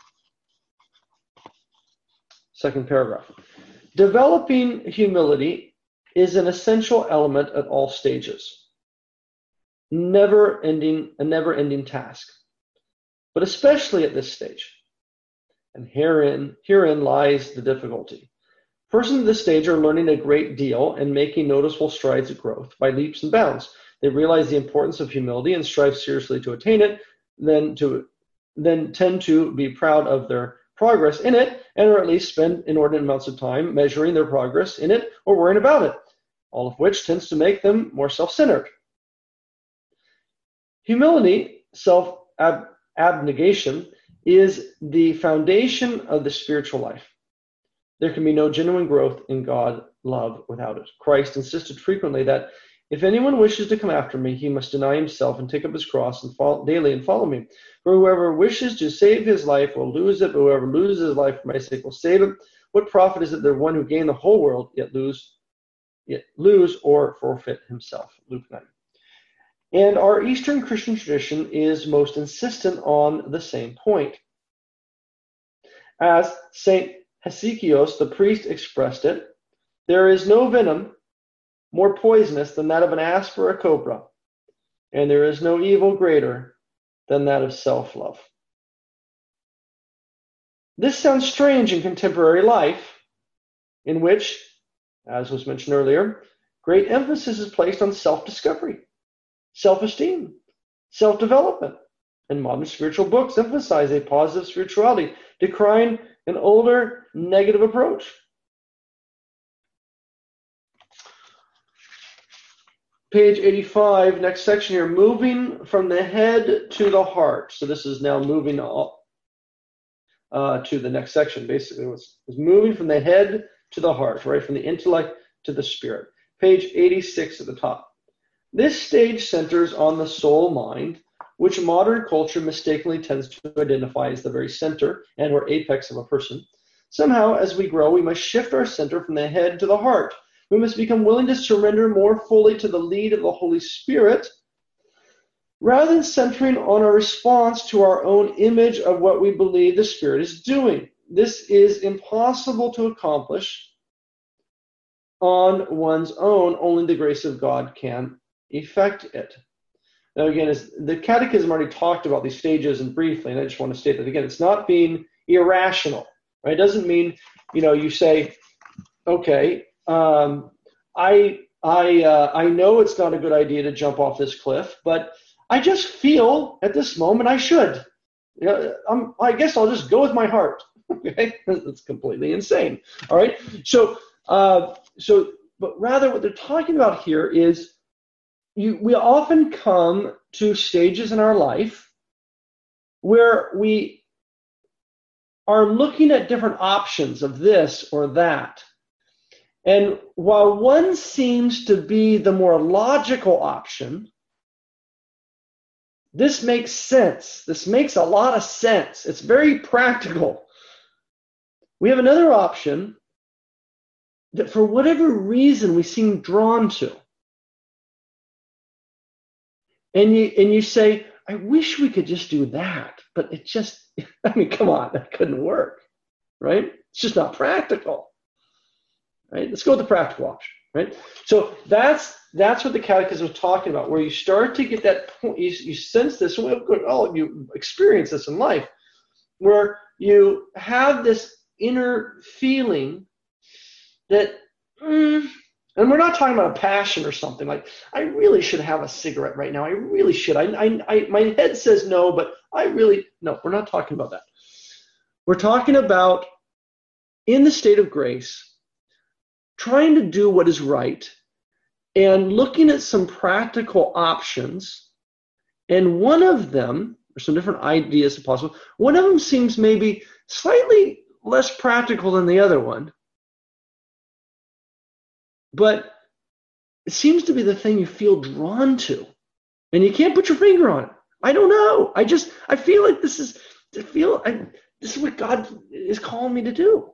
Second paragraph. Developing humility is an essential element at all stages. Never ending, a never-ending task, but especially at this stage. And herein, herein lies the difficulty. Persons at this stage are learning a great deal and making noticeable strides of growth by leaps and bounds. They realize the importance of humility and strive seriously to attain it, then to then tend to be proud of their progress in it, and or at least spend inordinate amounts of time measuring their progress in it or worrying about it, all of which tends to make them more self-centered. Humility, self-abnegation, is the foundation of the spiritual life. There can be no genuine growth in God love without it. Christ insisted frequently that if anyone wishes to come after me, he must deny himself and take up his cross and follow, daily and follow me. For whoever wishes to save his life will lose it, but whoever loses his life for my sake will save it. What profit is it that one who gain the whole world yet lose, yet lose or forfeit himself? Luke nine. And our Eastern Christian tradition is most insistent on the same point. As Saint Hesychios, the priest, expressed it, there is no venom more poisonous than that of an asp or a cobra, and there is no evil greater than that of self-love. This sounds strange in contemporary life, in which, as was mentioned earlier, great emphasis is placed on self-discovery, self-esteem, self-development, and modern spiritual books emphasize a positive spirituality, decrying an older negative approach. Page eighty-five, next section here, moving from the head to the heart. So this is now moving all, uh, to the next section. Basically, it's, it's moving from the head to the heart, right? From the intellect to the spirit. Page eighty-six at the top. This stage centers on the soul mind, which modern culture mistakenly tends to identify as the very center and or apex of a person. Somehow, as we grow, we must shift our center from the head to the heart. We must become willing to surrender more fully to the lead of the Holy Spirit, rather than centering on a response to our own image of what we believe the Spirit is doing. This is impossible to accomplish on one's own. Only the grace of God can effect it. Now, again, is the Catechism already talked about these stages and briefly, and I just want to state that again. It's not being irrational, right? It doesn't mean, you know, you say, okay, um, I I uh, I know it's not a good idea to jump off this cliff, but I just feel at this moment I should. You know, I'm, I guess I'll just go with my heart. Okay, that's completely insane. All right, so uh, so, but rather what they're talking about here is you. We often come to stages in our life where we are looking at different options of this or that. And while one seems to be the more logical option, this makes sense. This makes a lot of sense. It's very practical. We have another option that for whatever reason we seem drawn to. And you, and you say, I wish we could just do that, but it just, I mean, come on, that couldn't work, right? It's just not practical. Right? Let's go with the practical option, right? So that's that's what the Catechism is talking about, where you start to get that point, you, you sense this, and oh, you experience this in life, where you have this inner feeling that, mm, and we're not talking about a passion or something like, I really should have a cigarette right now. I really should. I, I, I, my head says no, but I really, no, we're not talking about that. We're talking about in the state of grace, trying to do what is right and looking at some practical options. And one of them, or some different ideas if possible, one of them seems maybe slightly less practical than the other one, but it seems to be the thing you feel drawn to. And you can't put your finger on it. I don't know. I just, I feel like this is, I feel, I, this is what God is calling me to do.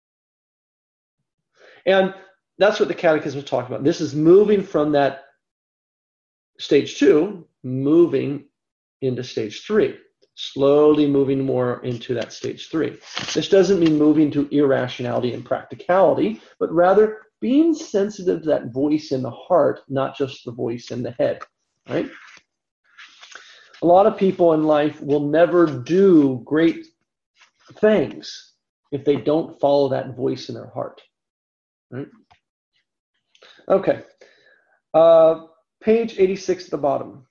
And that's what the Catechism is talking about. This is moving from that stage two, moving into stage three, slowly moving more into that stage three. This doesn't mean moving to irrationality and practicality, but rather being sensitive to that voice in the heart, not just the voice in the head, right? A lot of people in life will never do great things if they don't follow that voice in their heart. Right? Okay. Uh, page eighty-six at the bottom.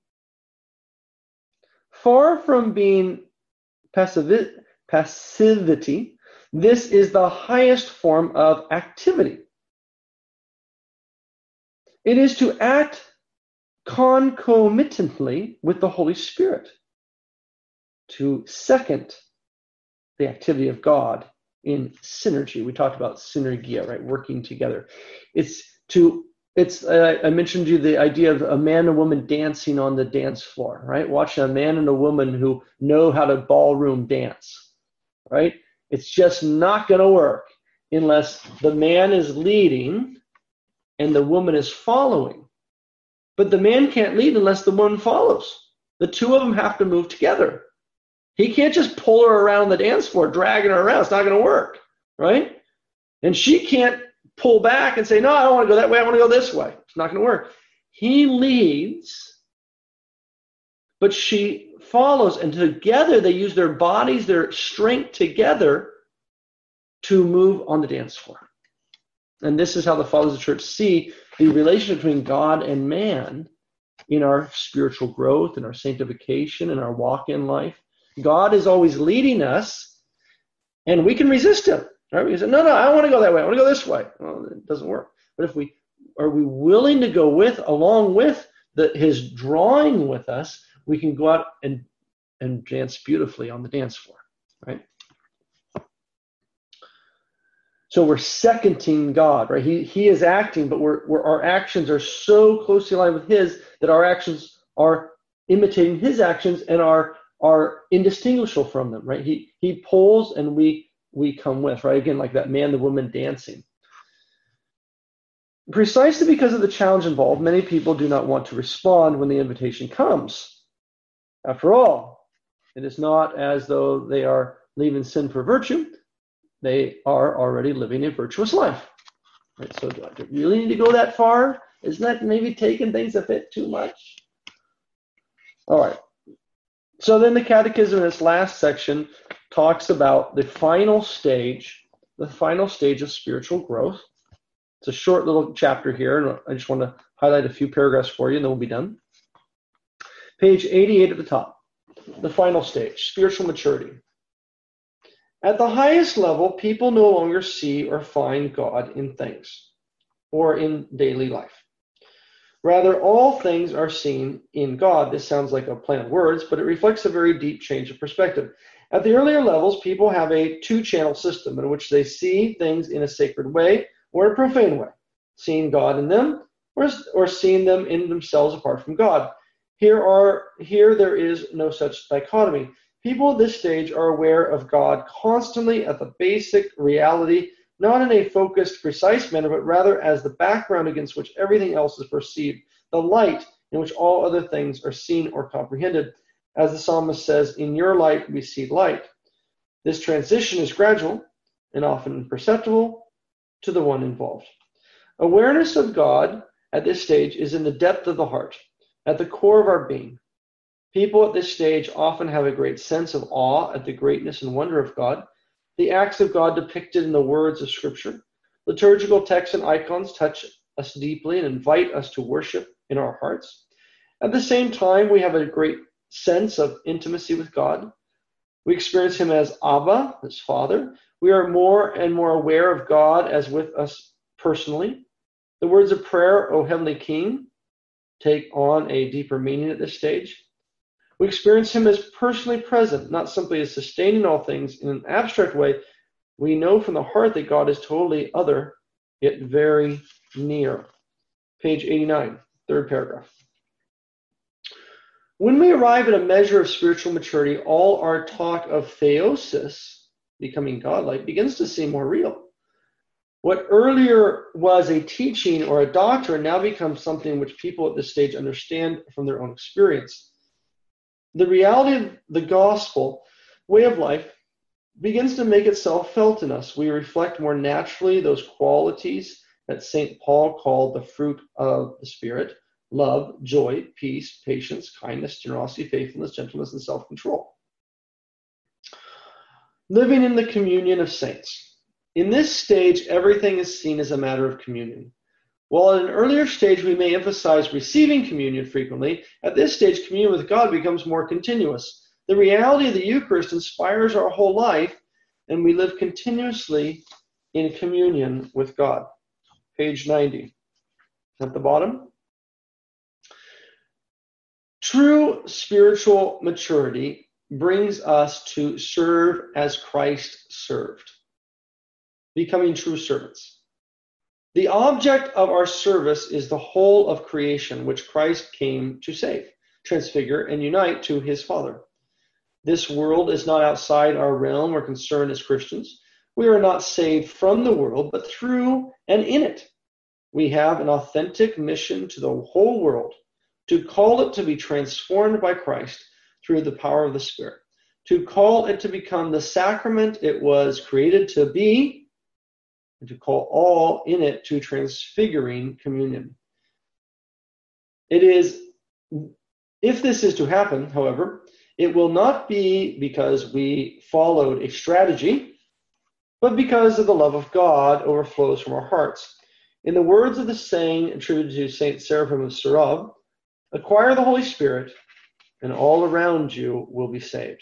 Far from being passivi- passivity, this is the highest form of activity. It is to act concomitantly with the Holy Spirit, to second the activity of God in synergy. We talked about synergia, right? Working together. It's to, it's, uh, I mentioned to you the idea of a man and a woman dancing on the dance floor, right? Watching a man and a woman who know how to ballroom dance, right? It's just not going to work unless the man is leading and the woman is following. But the man can't lead unless the woman follows. The two of them have to move together. He can't just pull her around the dance floor, dragging her around. It's not going to work, right? And she can't pull back and say, no, I don't want to go that way. I want to go this way. It's not going to work. He leads, but she follows. And together they use their bodies, their strength together to move on the dance floor. And this is how the fathers of the church see the relationship between God and man in our spiritual growth, in our sanctification, in our walk in life. God is always leading us, and we can resist him. Right? We say, no, no, I don't want to go that way. I want to go this way. Well, it doesn't work. But if we are we willing to go with, along with the, his drawing with us, we can go out and, and dance beautifully on the dance floor. Right? So we're seconding God, right? He he is acting, but we're, we're our actions are so closely aligned with his that our actions are imitating his actions and are are indistinguishable from them, right? He he pulls and we we come with, right? Again, like that man, the woman dancing. Precisely because of the challenge involved, many people do not want to respond when the invitation comes. After all, it is not as though they are leaving sin for virtue. They are already living a virtuous life. Right? So do I really need to go that far? Isn't that maybe taking things a bit too much? All right. So then the catechism in its last section talks about the final stage, the final stage of spiritual growth. It's a short little chapter here, and I just want to highlight a few paragraphs for you, and then we'll be done. Page eighty-eight at the top, the final stage, spiritual maturity. At the highest level, people no longer see or find God in things or in daily life. Rather, all things are seen in God. This sounds like a play on words, but it reflects a very deep change of perspective. At the earlier levels, people have a two-channel system in which they see things in a sacred way or a profane way, seeing God in them or, or seeing them in themselves apart from God. Here, are, here there is no such dichotomy. People at this stage are aware of God constantly at the basic reality, not in a focused, precise manner, but rather as the background against which everything else is perceived, the light in which all other things are seen or comprehended. As the psalmist says, in your light we see light. This transition is gradual and often imperceptible to the one involved. Awareness of God at this stage is in the depth of the heart, at the core of our being. People at this stage often have a great sense of awe at the greatness and wonder of God, the acts of God depicted in the words of Scripture. Liturgical texts and icons touch us deeply and invite us to worship in our hearts. At the same time, we have a great sense of intimacy with God. We experience Him as Abba, as Father. We are more and more aware of God as with us personally. The words of prayer, O Heavenly King, take on a deeper meaning at this stage. We experience Him as personally present, not simply as sustaining all things in an abstract way. We know from the heart that God is totally other, yet very near. Page eighty-nine, third paragraph. When we arrive at a measure of spiritual maturity, all our talk of theosis, becoming godlike, begins to seem more real. What earlier was a teaching or a doctrine now becomes something which people at this stage understand from their own experience. The reality of the gospel way of life begins to make itself felt in us. We reflect more naturally those qualities that Saint Paul called the fruit of the Spirit: love, joy, peace, patience, kindness, generosity, faithfulness, gentleness, and self-control. Living in the communion of saints. In this stage, everything is seen as a matter of communion. While at an earlier stage we may emphasize receiving communion frequently, at this stage communion with God becomes more continuous. The reality of the Eucharist inspires our whole life, and we live continuously in communion with God. Page ninety. At the bottom. True spiritual maturity brings us to serve as Christ served, becoming true servants. The object of our service is the whole of creation, which Christ came to save, transfigure, and unite to His Father. This world is not outside our realm or concern as Christians. We are not saved from the world, but through and in it. We have an authentic mission to the whole world, to call it to be transformed by Christ through the power of the Spirit, to call it to become the sacrament it was created to be, and to call all in it to transfiguring communion. It is, if this is to happen, however, it will not be because we followed a strategy, but because of the love of God overflows from our hearts. In the words of the saying attributed to Saint Seraphim of Sarov, acquire the Holy Spirit, and all around you will be saved.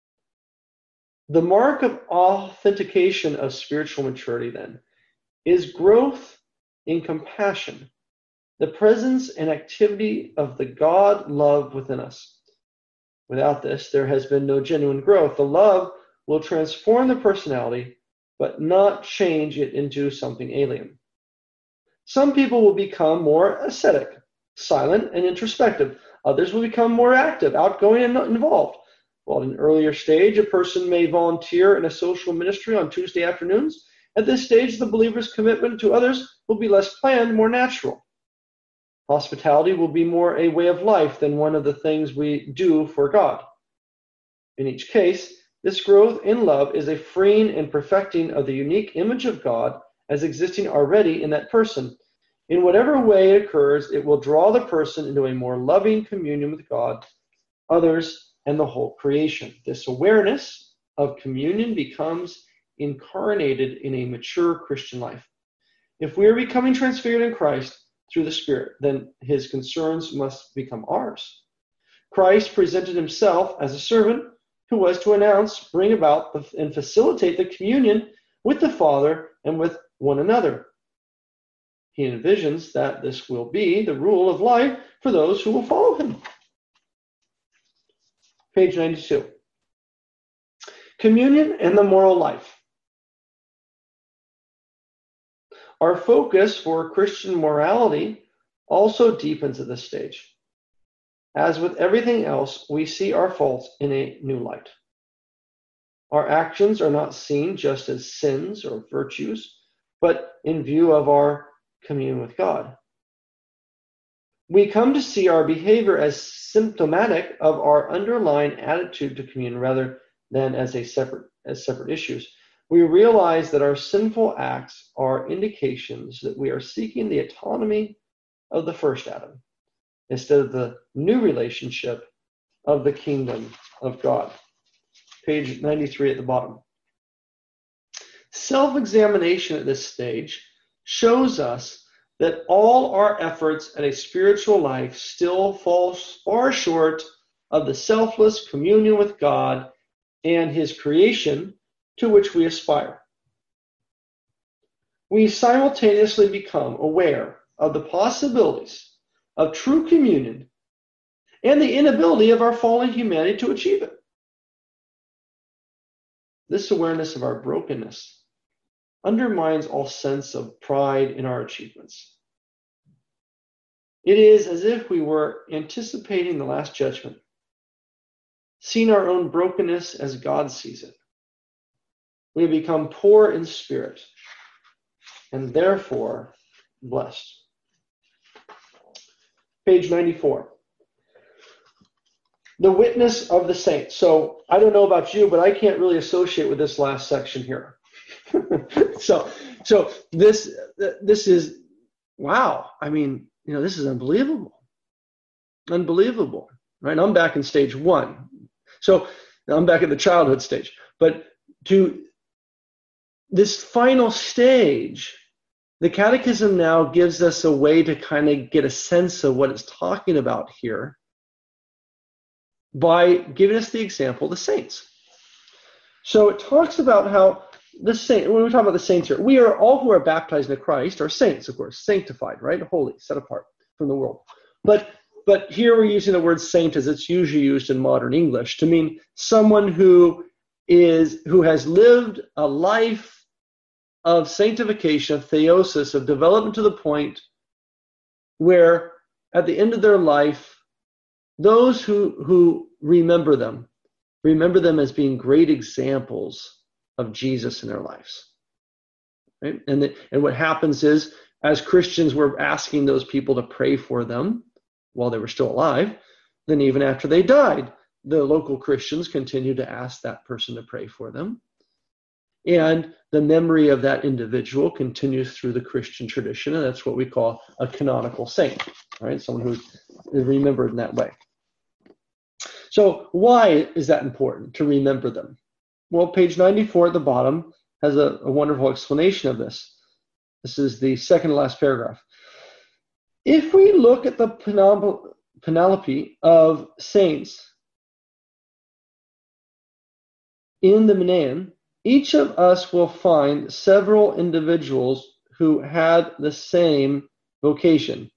The mark of authentication of spiritual maturity, then, is growth in compassion, the presence and activity of the God love within us. Without this, there has been no genuine growth. The love will transform the personality, but not change it into something alien. Some people will become more ascetic, silent, and introspective. Others will become more active, outgoing, and involved. While at an earlier stage, a person may volunteer in a social ministry on Tuesday afternoons, at this stage, the believer's commitment to others will be less planned, more natural. Hospitality will be more a way of life than one of the things we do for God. In each case, this growth in love is a freeing and perfecting of the unique image of God as existing already in that person. In whatever way it occurs, it will draw the person into a more loving communion with God others, and the whole creation. This awareness of communion becomes incarnated in a mature Christian life. If we are becoming transfigured in Christ through the Spirit, then his concerns must become ours. Christ presented himself as a servant who was to announce, bring about, and facilitate the communion with the Father and with one another. He envisions that this will be the rule of life for those who will follow him. Page ninety-two. Communion and the moral life. Our focus for Christian morality also deepens at this stage. As with everything else, we see our faults in a new light. Our actions are not seen just as sins or virtues, but in view of our communion with God. We come to see our behavior as symptomatic of our underlying attitude to communion rather than as a separate as separate issues. We realize that our sinful acts are indications that we are seeking the autonomy of the first Adam instead of the new relationship of the kingdom of God. Page ninety-three at the bottom. Self-examination at this stage shows us that all our efforts at a spiritual life still fall far short of the selfless communion with God and his creation to which we aspire. We simultaneously become aware of the possibilities of true communion and the inability of our fallen humanity to achieve it. This awareness of our brokenness undermines all sense of pride in our achievements. It is as if we were anticipating the last judgment, seeing our own brokenness as God sees it. We have become poor in spirit and therefore blessed. Page ninety-four. The witness of the saints. So I don't know about you, but I can't really associate with this last section here. so, so this this is wow. I mean, you know, this is unbelievable, unbelievable, right? I'm back in stage one, so I'm back at the childhood stage. But to this final stage, the Catechism now gives us a way to kind of get a sense of what it's talking about here by giving us the example of the saints. So it talks about how the saint, when we talk about the saints here, we are all who are baptized into Christ are saints, of course, sanctified, right? Holy, set apart from the world. But but here we're using the word saint as it's usually used in modern English to mean someone who is who has lived a life of sanctification, of theosis, of development to the point where at the end of their life, those who, who remember them, remember them as being great examples of Jesus in their lives. Right? And, the, and what happens is, as Christians, we're asking those people to pray for them while they were still alive. Then even after they died, the local Christians continue to ask that person to pray for them. And the memory of that individual continues through the Christian tradition, and that's what we call a canonical saint, right? Someone who's remembered in that way. So why is that important to remember them? Well, page ninety-four at the bottom has a, a wonderful explanation of this. This is the second to last paragraph. If we look at the panoply of saints in the Menaion, each of us will find several individuals who had the same vocation,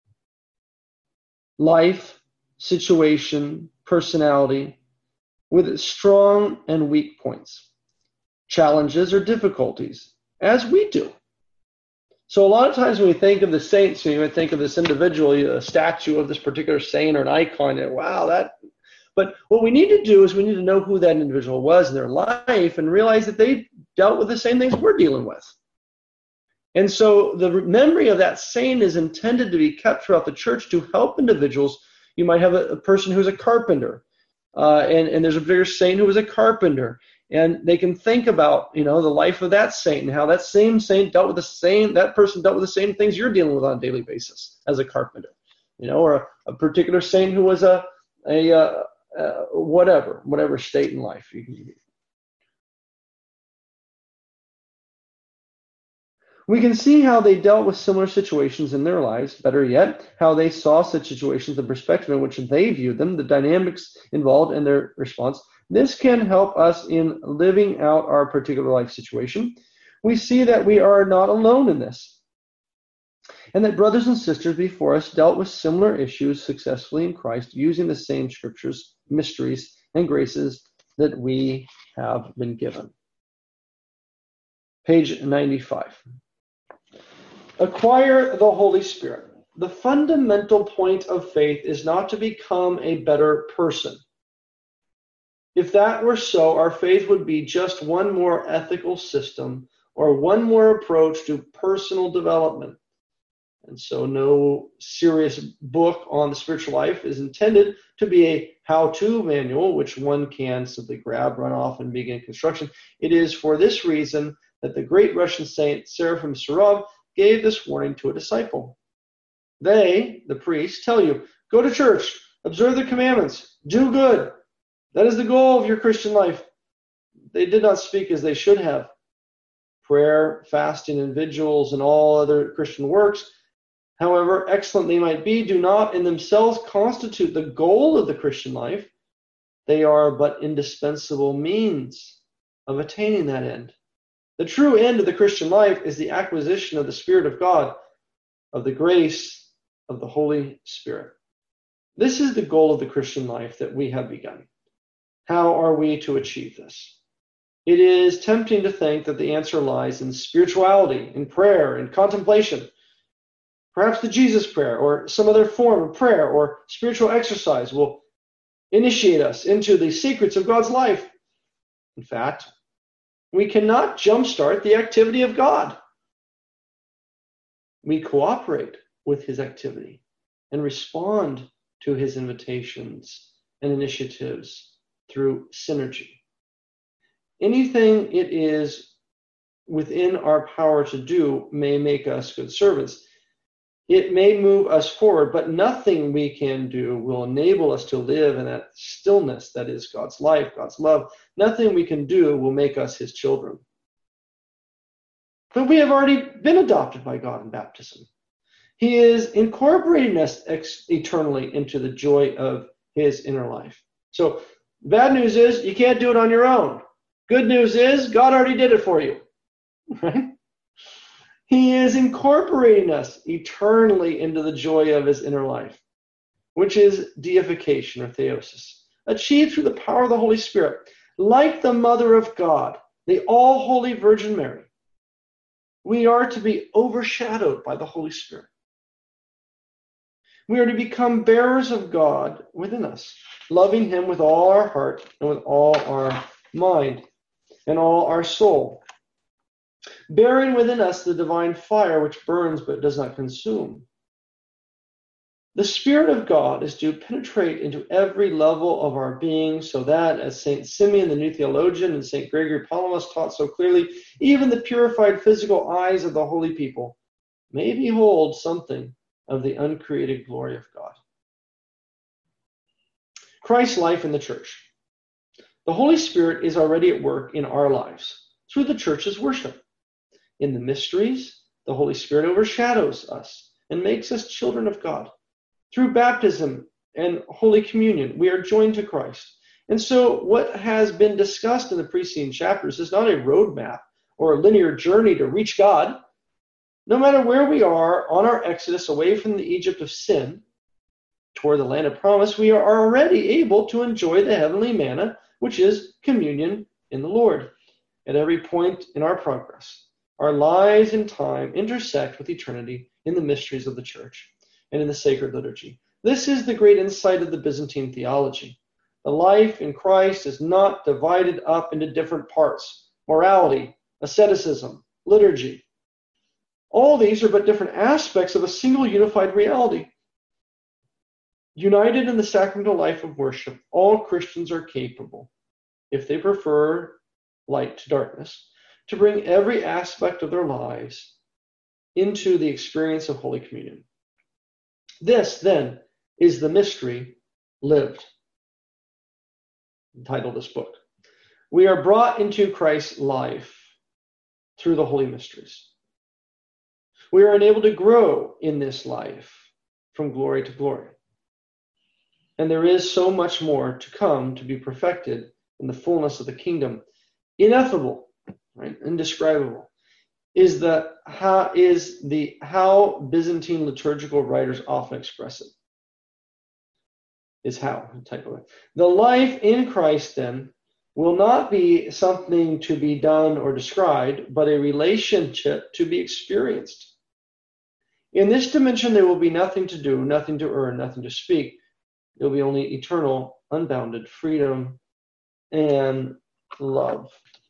life, situation, personality, with its strong and weak points, challenges or difficulties, as we do. So a lot of times when we think of the saints, you might think of this individual, a statue of this particular saint or an icon, and wow, that. But what we need to do is we need to know who that individual was in their life and realize that they dealt with the same things we're dealing with. And so the memory of that saint is intended to be kept throughout the church to help individuals. You might have a, a person who's a carpenter, uh, and, and there's a bigger saint who was a carpenter. And they can think about, you know, the life of that saint and how that same saint dealt with the same, that person dealt with the same things you're dealing with on a daily basis as a carpenter. You know, or a, a particular saint who was a, a, uh, uh, whatever, whatever state in life you can be. We can see how they dealt with similar situations in their lives, better yet, how they saw such situations, the perspective in which they viewed them, the dynamics involved in their response. This can help us in living out our particular life situation. We see that we are not alone in this, and that brothers and sisters before us dealt with similar issues successfully in Christ, using the same scriptures, mysteries, and graces that we have been given. Page ninety-five. Acquire the Holy Spirit. The fundamental point of faith is not to become a better person. If that were so, our faith would be just one more ethical system or one more approach to personal development. And so no serious book on the spiritual life is intended to be a how-to manual, which one can simply grab, run off, and begin construction. It is for this reason that the great Russian saint Seraphim Sarov gave this warning to a disciple. They, the priests, tell you, go to church, observe the commandments, do good. That is the goal of your Christian life. They did not speak as they should have. Prayer, fasting, and vigils, and all other Christian works, however excellent they might be, do not in themselves constitute the goal of the Christian life. They are but indispensable means of attaining that end. The true end of the Christian life is the acquisition of the Spirit of God, of the grace of the Holy Spirit. This is the goal of the Christian life that we have begun. How are we to achieve this? It is tempting to think that the answer lies in spirituality, in prayer, in contemplation. Perhaps the Jesus prayer or some other form of prayer or spiritual exercise will initiate us into the secrets of God's life. In fact, we cannot jumpstart the activity of God. We cooperate with his activity and respond to his invitations and initiatives through synergy. Anything it is within our power to do may make us good servants. It may move us forward, but nothing we can do will enable us to live in that stillness that is God's life, God's love. Nothing we can do will make us his children. But we have already been adopted by God in baptism. He is incorporating us ex- eternally into the joy of his inner life. So bad news is you can't do it on your own. Good news is God already did it for you. Right? He is incorporating us eternally into the joy of his inner life, which is deification or theosis, achieved through the power of the Holy Spirit. Like the Mother of God, the all-holy Virgin Mary, we are to be overshadowed by the Holy Spirit. We are to become bearers of God within us, loving him with all our heart and with all our mind and all our soul, bearing within us the divine fire which burns but does not consume. The Spirit of God is to penetrate into every level of our being so that, as Saint Simeon, the new theologian, and Saint Gregory Palamas taught so clearly, even the purified physical eyes of the holy people may behold something of the uncreated glory of God. Christ's life in the church. The Holy Spirit is already at work in our lives through the church's worship. In the mysteries, the Holy Spirit overshadows us and makes us children of God. Through baptism and Holy Communion, we are joined to Christ. And so what has been discussed in the preceding chapters is not a roadmap or a linear journey to reach God. No matter where we are on our exodus away from the Egypt of sin toward the land of promise, we are already able to enjoy the heavenly manna, which is communion in the Lord. At every point in our progress, our lives and time intersect with eternity in the mysteries of the church and in the sacred liturgy. This is the great insight of the Byzantine theology. The life in Christ is not divided up into different parts: morality, asceticism, liturgy. All these are but different aspects of a single unified reality. United in the sacramental life of worship, all Christians are capable, if they prefer light to darkness, to bring every aspect of their lives into the experience of Holy Communion. This, then, is the mystery lived. the title of this book. We are brought into Christ's life through the holy mysteries. We are enabled to grow in this life from glory to glory. And there is so much more to come to be perfected in the fullness of the kingdom. Ineffable, right? Indescribable is the how is the how Byzantine liturgical writers often express it. Is how type of it. The life in Christ then will not be something to be done or described, but a relationship to be experienced. In this dimension, there will be nothing to do, nothing to earn, nothing to speak. It will be only eternal, unbounded freedom and love.